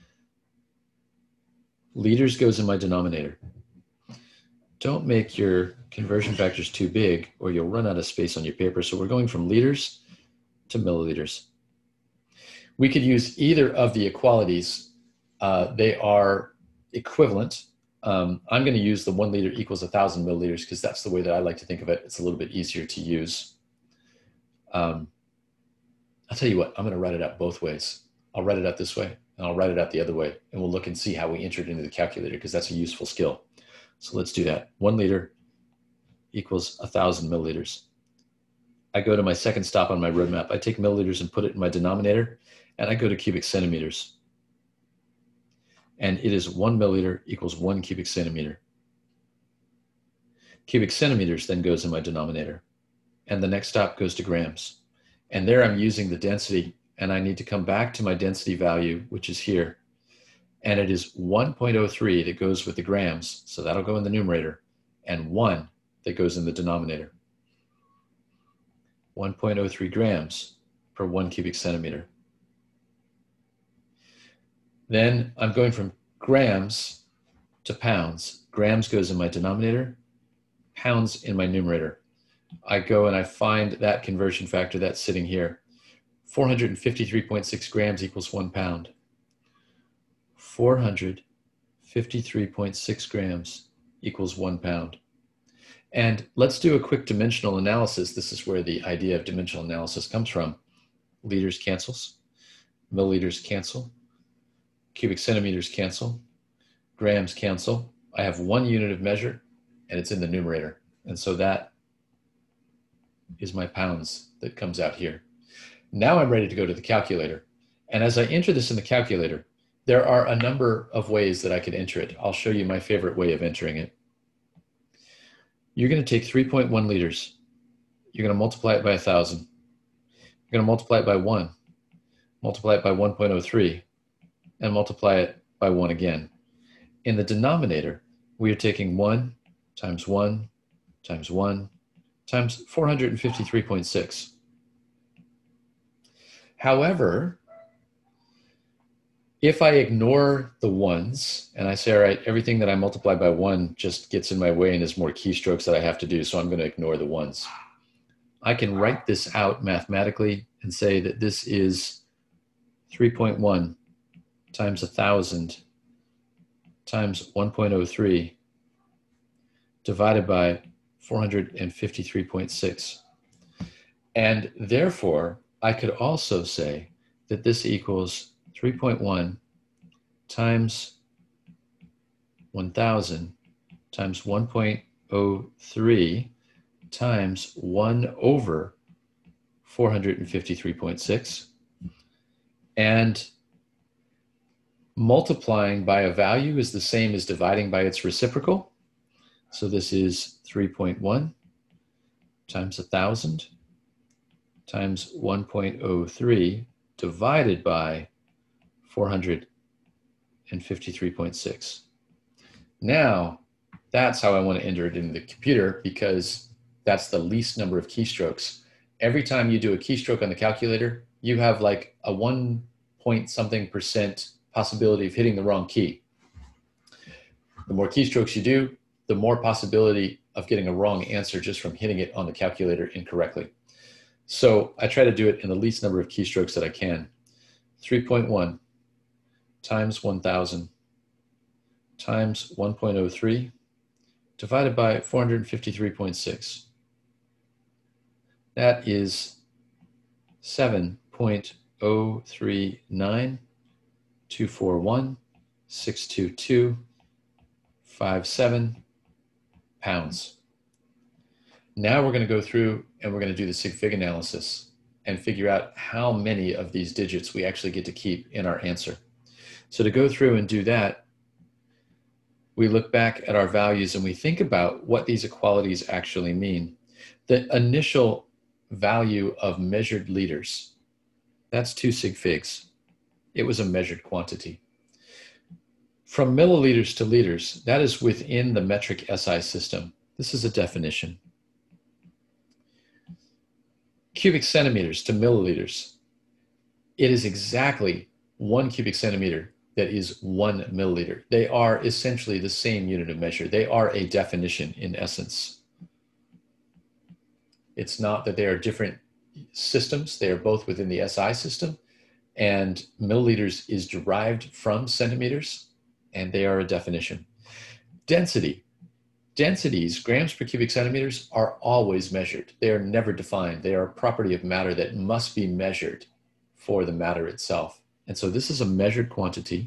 Liters goes in my denominator. Don't make your conversion factors too big or you'll run out of space on your paper. So we're going from liters to milliliters. We could use either of the equalities. They are equivalent. I'm going to use the 1 liter equals 1,000 milliliters because that's the way that I like to think of it. It's a little bit easier to use. I'll tell you what, I'm going to write it out both ways. I'll write it out this way and I'll write it out the other way, and we'll look and see how we enter it into the calculator because that's a useful skill. So let's do that. 1 liter equals 1,000 milliliters. I go to my second stop on my roadmap. I take milliliters and put it in my denominator, and I go to cubic centimeters. And it is 1 milliliter equals 1 cubic centimeter. Cubic centimeters then goes in my denominator. And the next stop goes to grams. And there I'm using the density, and I need to come back to my density value, which is here. And it is 1.03 that goes with the grams, so that'll go in the numerator, and 1 that goes in the denominator. 1.03 grams per 1 cubic centimeter. Then I'm going from grams to pounds. Grams goes in my denominator, pounds in my numerator. I go and I find that conversion factor that's sitting here. 453.6 grams equals 1 pound. 453.6 grams equals 1 pound. And let's do a quick dimensional analysis. This is where the idea of dimensional analysis comes from. Liters cancels, milliliters cancel, cubic centimeters cancel, grams cancel. I have 1 unit of measure and it's in the numerator. And so that is my pounds that comes out here. Now I'm ready to go to the calculator. And as I enter this in the calculator, there are a number of ways that I could enter it. I'll show you my favorite way of entering it. You're going to take 3.1 liters. You're going to multiply it by 1,000. You're going to multiply it by 1, multiply it by 1.03, and multiply it by 1 again. In the denominator, we are taking 1 times 1 times 1 times 453.6. However, if I ignore the ones and I say, all right, everything that I multiply by 1 just gets in my way and is more keystrokes that I have to do, so I'm going to ignore the ones. I can write this out mathematically and say that this is 3.1 times 1,000 times 1.03 divided by 453.6. And therefore, I could also say that this equals 3.1 times 1,000 times 1.03 times 1 over 453.6. And multiplying by a value is the same as dividing by its reciprocal. So this is 3.1 times 1,000 times 1.03 divided by 453.6. Now, that's how I want to enter it in the computer, because that's the least number of keystrokes. Every time you do a keystroke on the calculator, you have like a 1 point something % possibility of hitting the wrong key. The more keystrokes you do, the more possibility of getting a wrong answer just from hitting it on the calculator incorrectly. So I try to do it in the least number of keystrokes that I can. 3.1 times 1,000 times 1.03 divided by 453.6. That is 7.039,241,622.57 pounds. Now we're going to go through and we're going to do the sig fig analysis and figure out how many of these digits we actually get to keep in our answer. So to go through and do that, we look back at our values and we think about what these equalities actually mean. The initial value of measured liters, that's 2 sig figs. It was a measured quantity. From milliliters to liters, that is within the metric SI system. This is a definition. Cubic centimeters to milliliters, it is exactly 1 cubic centimeter that is 1 milliliter. They are essentially the same unit of measure. They are a definition in essence. It's not that they are different systems. They are both within the SI system, and milliliters is derived from centimeters, and they are a definition. Density. Densities, grams per cubic centimeters, are always measured. They are never defined. They are a property of matter that must be measured for the matter itself. And so this is a measured quantity.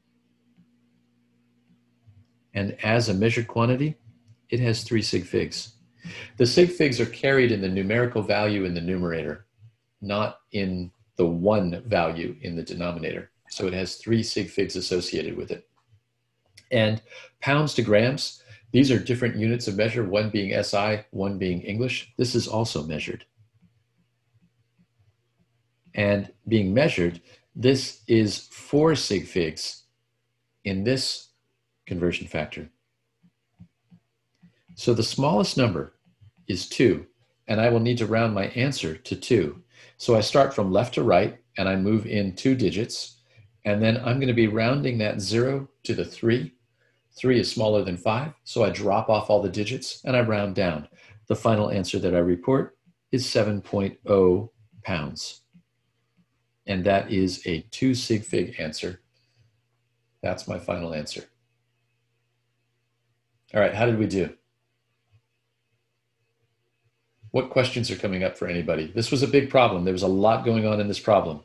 And as a measured quantity, it has 3 sig figs. The sig figs are carried in the numerical value in the numerator, not in the 1 value in the denominator. So it has 3 sig figs associated with it. And pounds to grams, these are different units of measure, one being SI, one being English. This is also measured. And being measured, this is 4 sig figs in this conversion factor. So the smallest number is 2, and I will need to round my answer to 2. So I start from left to right, and I move in 2 digits, and then I'm going to be rounding that 0 to the 3. 3 is smaller than 5, so I drop off all the digits and I round down. The final answer that I report is 7.0 pounds. And that is a 2 sig fig answer. That's my final answer. All right, how did we do? What questions are coming up for anybody? This was a big problem. There was a lot going on in this problem.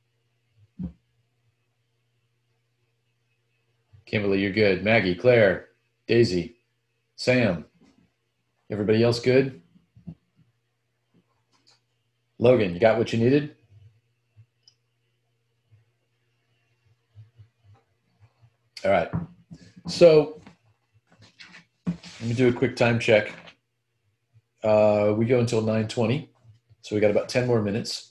Kimberly, you're good. Maggie, Claire, Daisy, Sam. Everybody else good? Logan, you got what you needed? All right. So let me do a quick time check. We go until 9:20, so we got about 10 more minutes.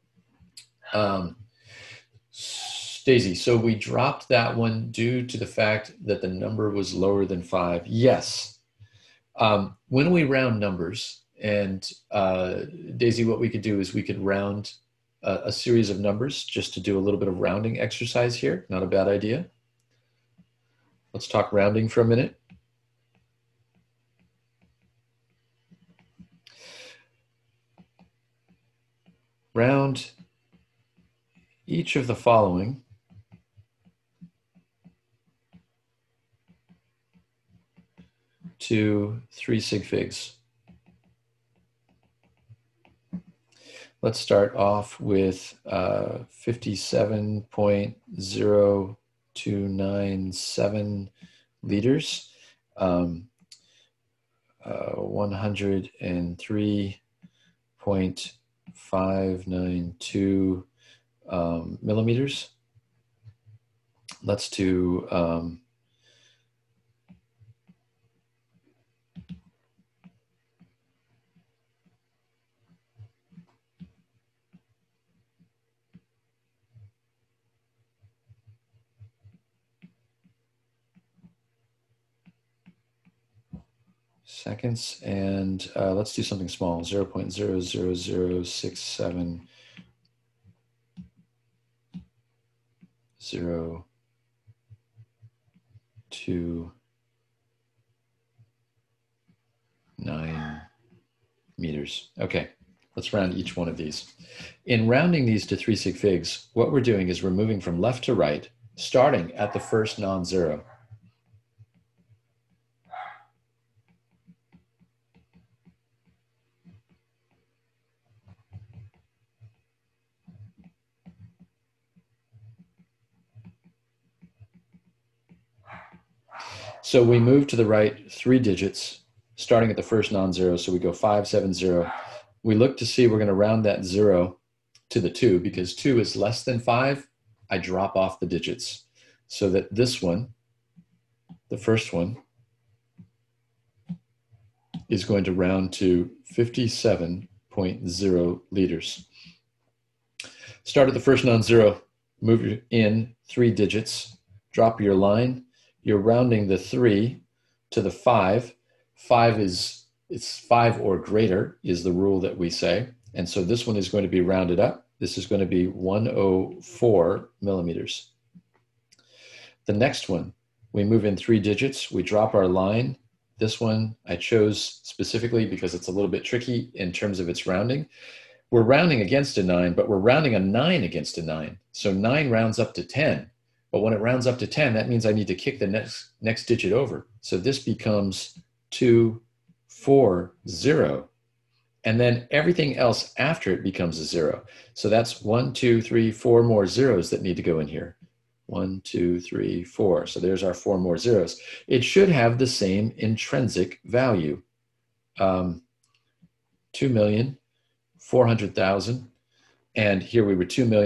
Daisy, so we dropped that one due to the fact that the number was lower than 5. Yes. When we round numbers, and Daisy, what we could do is we could round a series of numbers just to do a little bit of rounding exercise here. Not a bad idea. Let's talk rounding for a minute. Round each of the following to 3 sig figs. Let's start off with 57.0297 liters, 103.592 millimeters. Let's do seconds. And let's do something small, 0.00067 0.029 meters. Okay, let's round each one of these. In rounding these to 3 sig figs, what we're doing is we're moving from left to right, starting at the first non-zero. So we move to the right 3 digits, starting at the first non-zero. So we go 570. We look to see, we're going to round that 0 to the 2 because 2 is less than 5. I drop off the digits so that this one, the first one, is going to round to 57.0 liters. Start at the first non-zero, move in 3 digits, drop your line. You're rounding the 3 to the 5. 5 is, it's 5 or greater is the rule that we say. And so this one is going to be rounded up. This is going to be 104 millimeters. The next one, we move in 3 digits. We drop our line. This one I chose specifically because it's a little bit tricky in terms of its rounding. We're rounding against a 9, but we're rounding a 9 against a 9. So 9 rounds up to 10. But when it rounds up to 10, that means I need to kick the next digit over. So this becomes 240. And then everything else after it becomes a 0. So that's 1, 2, 3, 4 more zeros that need to go in here. 1, 2, 3, 4. So there's our 4 more zeros. It should have the same intrinsic value. 2,400,000. And here we were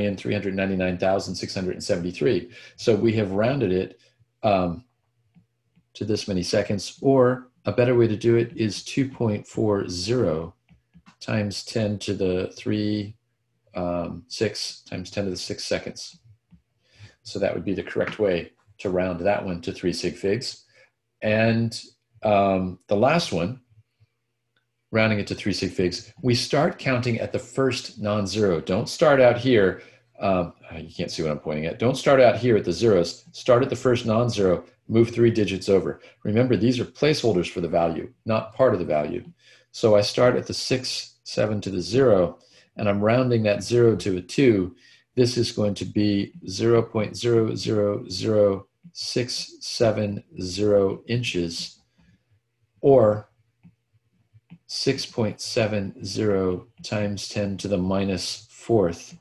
2,399,673. So we have rounded it to this many seconds, or a better way to do it is 2.40 times 10 to the 6 times 10 to the 6 seconds. So that would be the correct way to round that one to 3 sig figs. And the last one, rounding it to 3 sig figs, we start counting at the first non-zero. Don't start out here. You can't see what I'm pointing at. Don't start out here at the zeros. Start at the first non-zero, move 3 digits over. Remember, these are placeholders for the value, not part of the value. So I start at the 6, 7 to the 0, and I'm rounding that 0 to a 2. This is going to be 0.000670 inches, or 6.70 times 10 to the minus 4th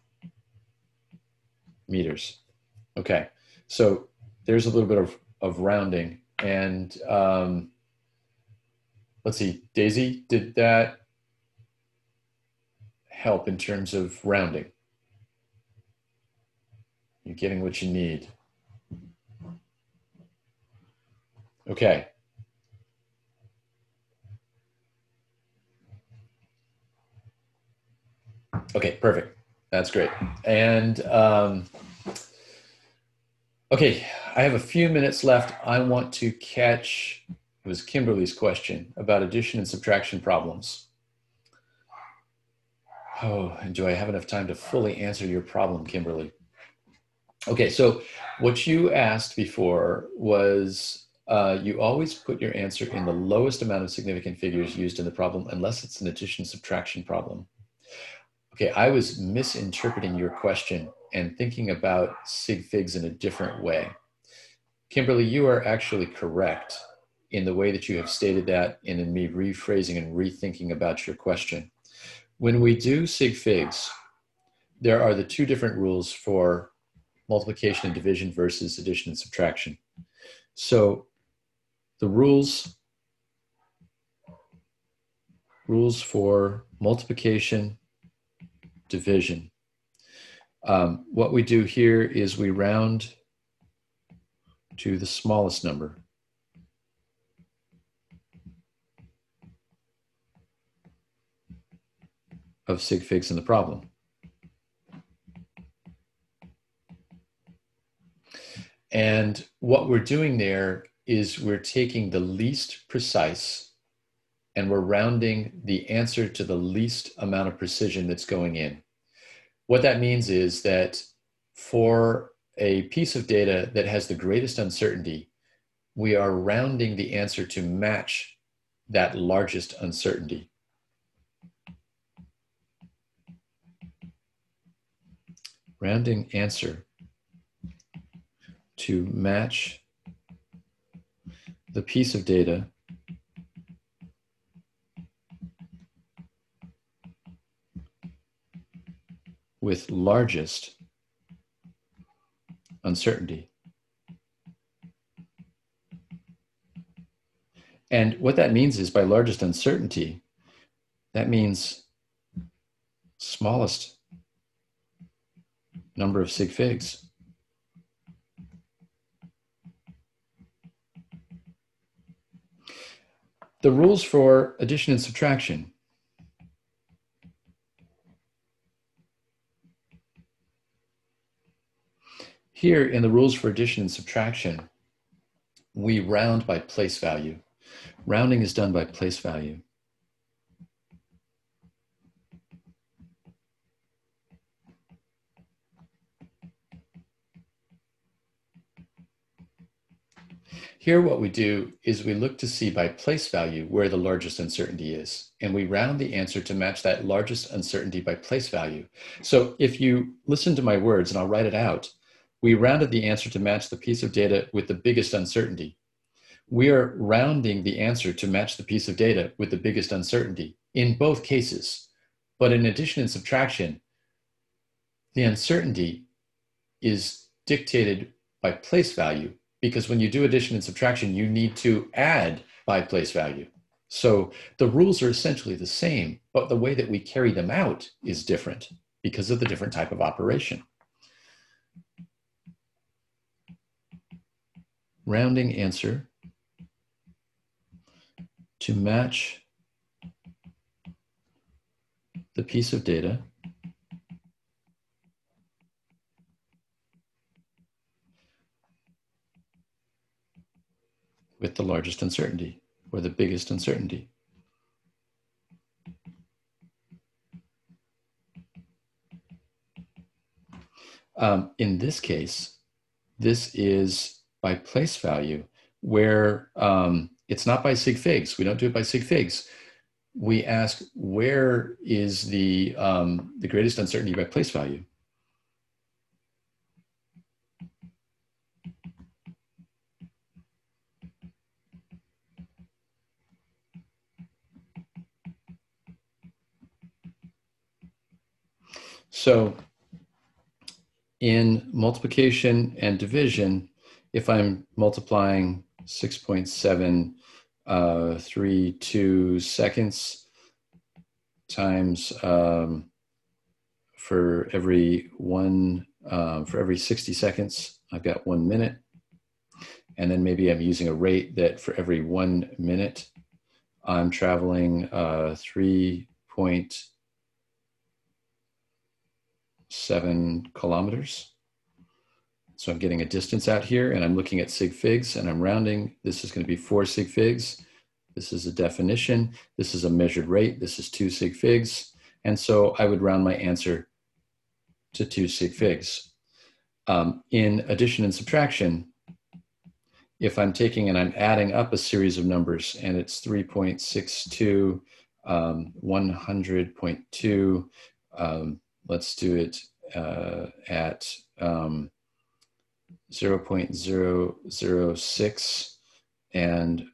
meters. Okay, so there's a little bit of rounding. And let's see, Daisy, did that help in terms of rounding? You're getting what you need. Okay. Okay, perfect. That's great. And okay, I have a few minutes left. I want to catch, it was Kimberly's question about addition and subtraction problems. Oh, and do I have enough time to fully answer your problem, Kimberly? Okay, so what you asked before was you always put your answer in the lowest amount of significant figures used in the problem unless it's an addition subtraction problem. Okay, I was misinterpreting your question and thinking about sig figs in a different way. Kimberly, you are actually correct in the way that you have stated that and in me rephrasing and rethinking about your question. When we do sig figs, there are the 2 different rules for multiplication and division versus addition and subtraction. So the rules for multiplication, division. What we do here is we round to the smallest number. Of sig figs in the problem. And what we're doing there is we're taking the least precise and we're rounding the answer to the least amount of precision that's going in. What that means is that for a piece of data that has the greatest uncertainty, we are rounding the answer to match that largest uncertainty. Rounding answer to match the piece of data with largest uncertainty. And what that means is, by largest uncertainty, that means smallest number of sig figs. The rules for addition and subtraction. Here in the rules for addition and subtraction, we round by place value. Rounding is done by place value. Here what we do is we look to see by place value where the largest uncertainty is, and we round the answer to match that largest uncertainty by place value. So if you listen to my words, and I'll write it out, we rounded the answer to match the piece of data with the biggest uncertainty. We are rounding the answer to match the piece of data with the biggest uncertainty in both cases. But in addition and subtraction, the uncertainty is dictated by place value, because when you do addition and subtraction, you need to add by place value. So the rules are essentially the same, but the way that we carry them out is different because of the different type of operation. Rounding answer to match the piece of data with the largest uncertainty or the biggest uncertainty. In this case, this is by place value, where it's not by sig figs. We don't do it by sig figs. We ask, where is the greatest uncertainty by place value? So in multiplication and division, if I'm multiplying 6.732 seconds times for every 60 seconds, I've got 1 minute. And then maybe I'm using a rate that for every 1 minute, I'm traveling 3.7 kilometers. So I'm getting a distance out here, and I'm looking at sig figs, and I'm rounding. This is going to be 4 sig figs. This is a definition. This is a measured rate. This is 2 sig figs. And so I would round my answer to 2 sig figs. In addition and subtraction, if I'm taking and I'm adding up a series of numbers, and it's 3.62, 100.2, let's do it at 0.006 and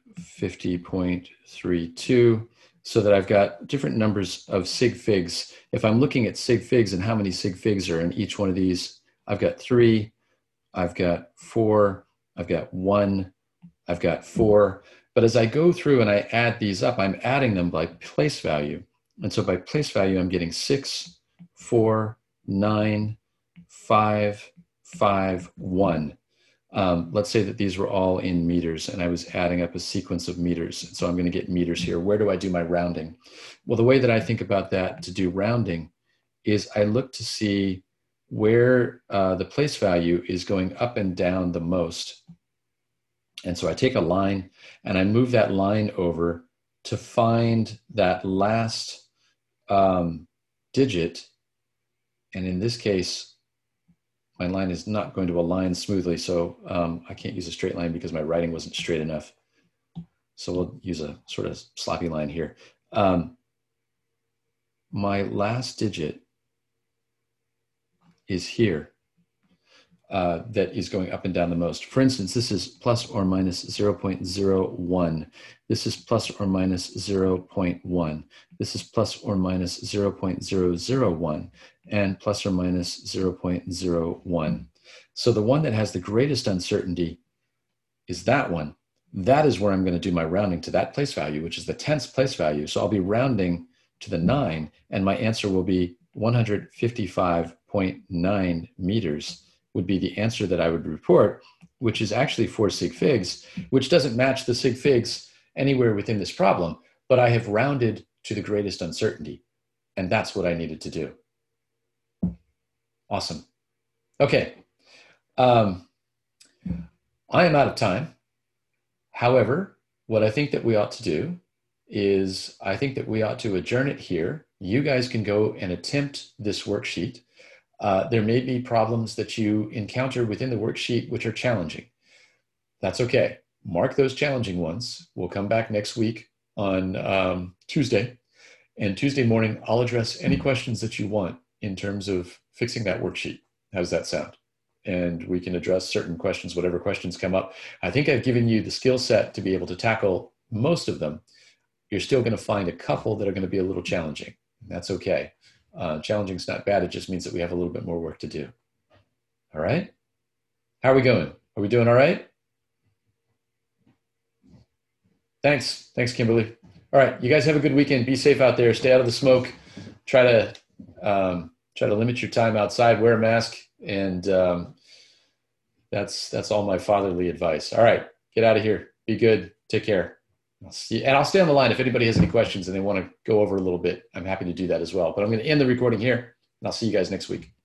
50.32, so that I've got different numbers of sig figs. If I'm looking at sig figs and how many sig figs are in each one of these, I've got 3, I've got 4, I've got 1, I've got 4. But as I go through and I add these up, I'm adding them by place value. And so by place value, I'm getting 6, 4, 9, 5, 5, 1. Let's say that these were all in meters, and I was adding up a sequence of meters. So I'm going to get meters here. Where do I do my rounding? Well, the way that I think about that to do rounding is I look to see where the place value is going up and down the most. And so I take a line and I move that line over to find that last digit. And in this case, my line is not going to align smoothly. So I can't use a straight line because my writing wasn't straight enough. So we'll use a sort of sloppy line here. My last digit is here. That is going up and down the most. For instance, this is plus or minus 0.01. This is plus or minus 0.1. This is plus or minus 0.001 and plus or minus 0.01. So the one that has the greatest uncertainty is that one. That is where I'm going to do my rounding to that place value, which is the tenths place value. So I'll be rounding to the 9, and my answer will be 155.9 meters. Would be the answer that I would report, which is actually 4 sig figs, which doesn't match the sig figs anywhere within this problem, but I have rounded to the greatest uncertainty, and that's what I needed to do. Awesome. Okay. I am out of time. However, what I think that we ought to do is I think that we ought to adjourn it here. You guys can go and attempt this worksheet. There may be problems that you encounter within the worksheet which are challenging. That's okay. Mark those challenging ones. We'll come back next week on Tuesday. And Tuesday morning, I'll address any questions that you want in terms of fixing that worksheet. How does that sound? And we can address certain questions, whatever questions come up. I think I've given you the skill set to be able to tackle most of them. You're still going to find a couple that are going to be a little challenging. That's okay. Challenging is not bad. It just means that we have a little bit more work to do. All right. How are we going? Are we doing all right? Thanks. Thanks, Kimberly. All right. You guys have a good weekend. Be safe out there. Stay out of the smoke. Try to limit your time outside. Wear a mask. And that's all my fatherly advice. All right. Get out of here. Be good. Take care. I'll stay on the line if anybody has any questions and they want to go over a little bit. I'm happy to do that as well. But I'm going to end the recording here, and I'll see you guys next week.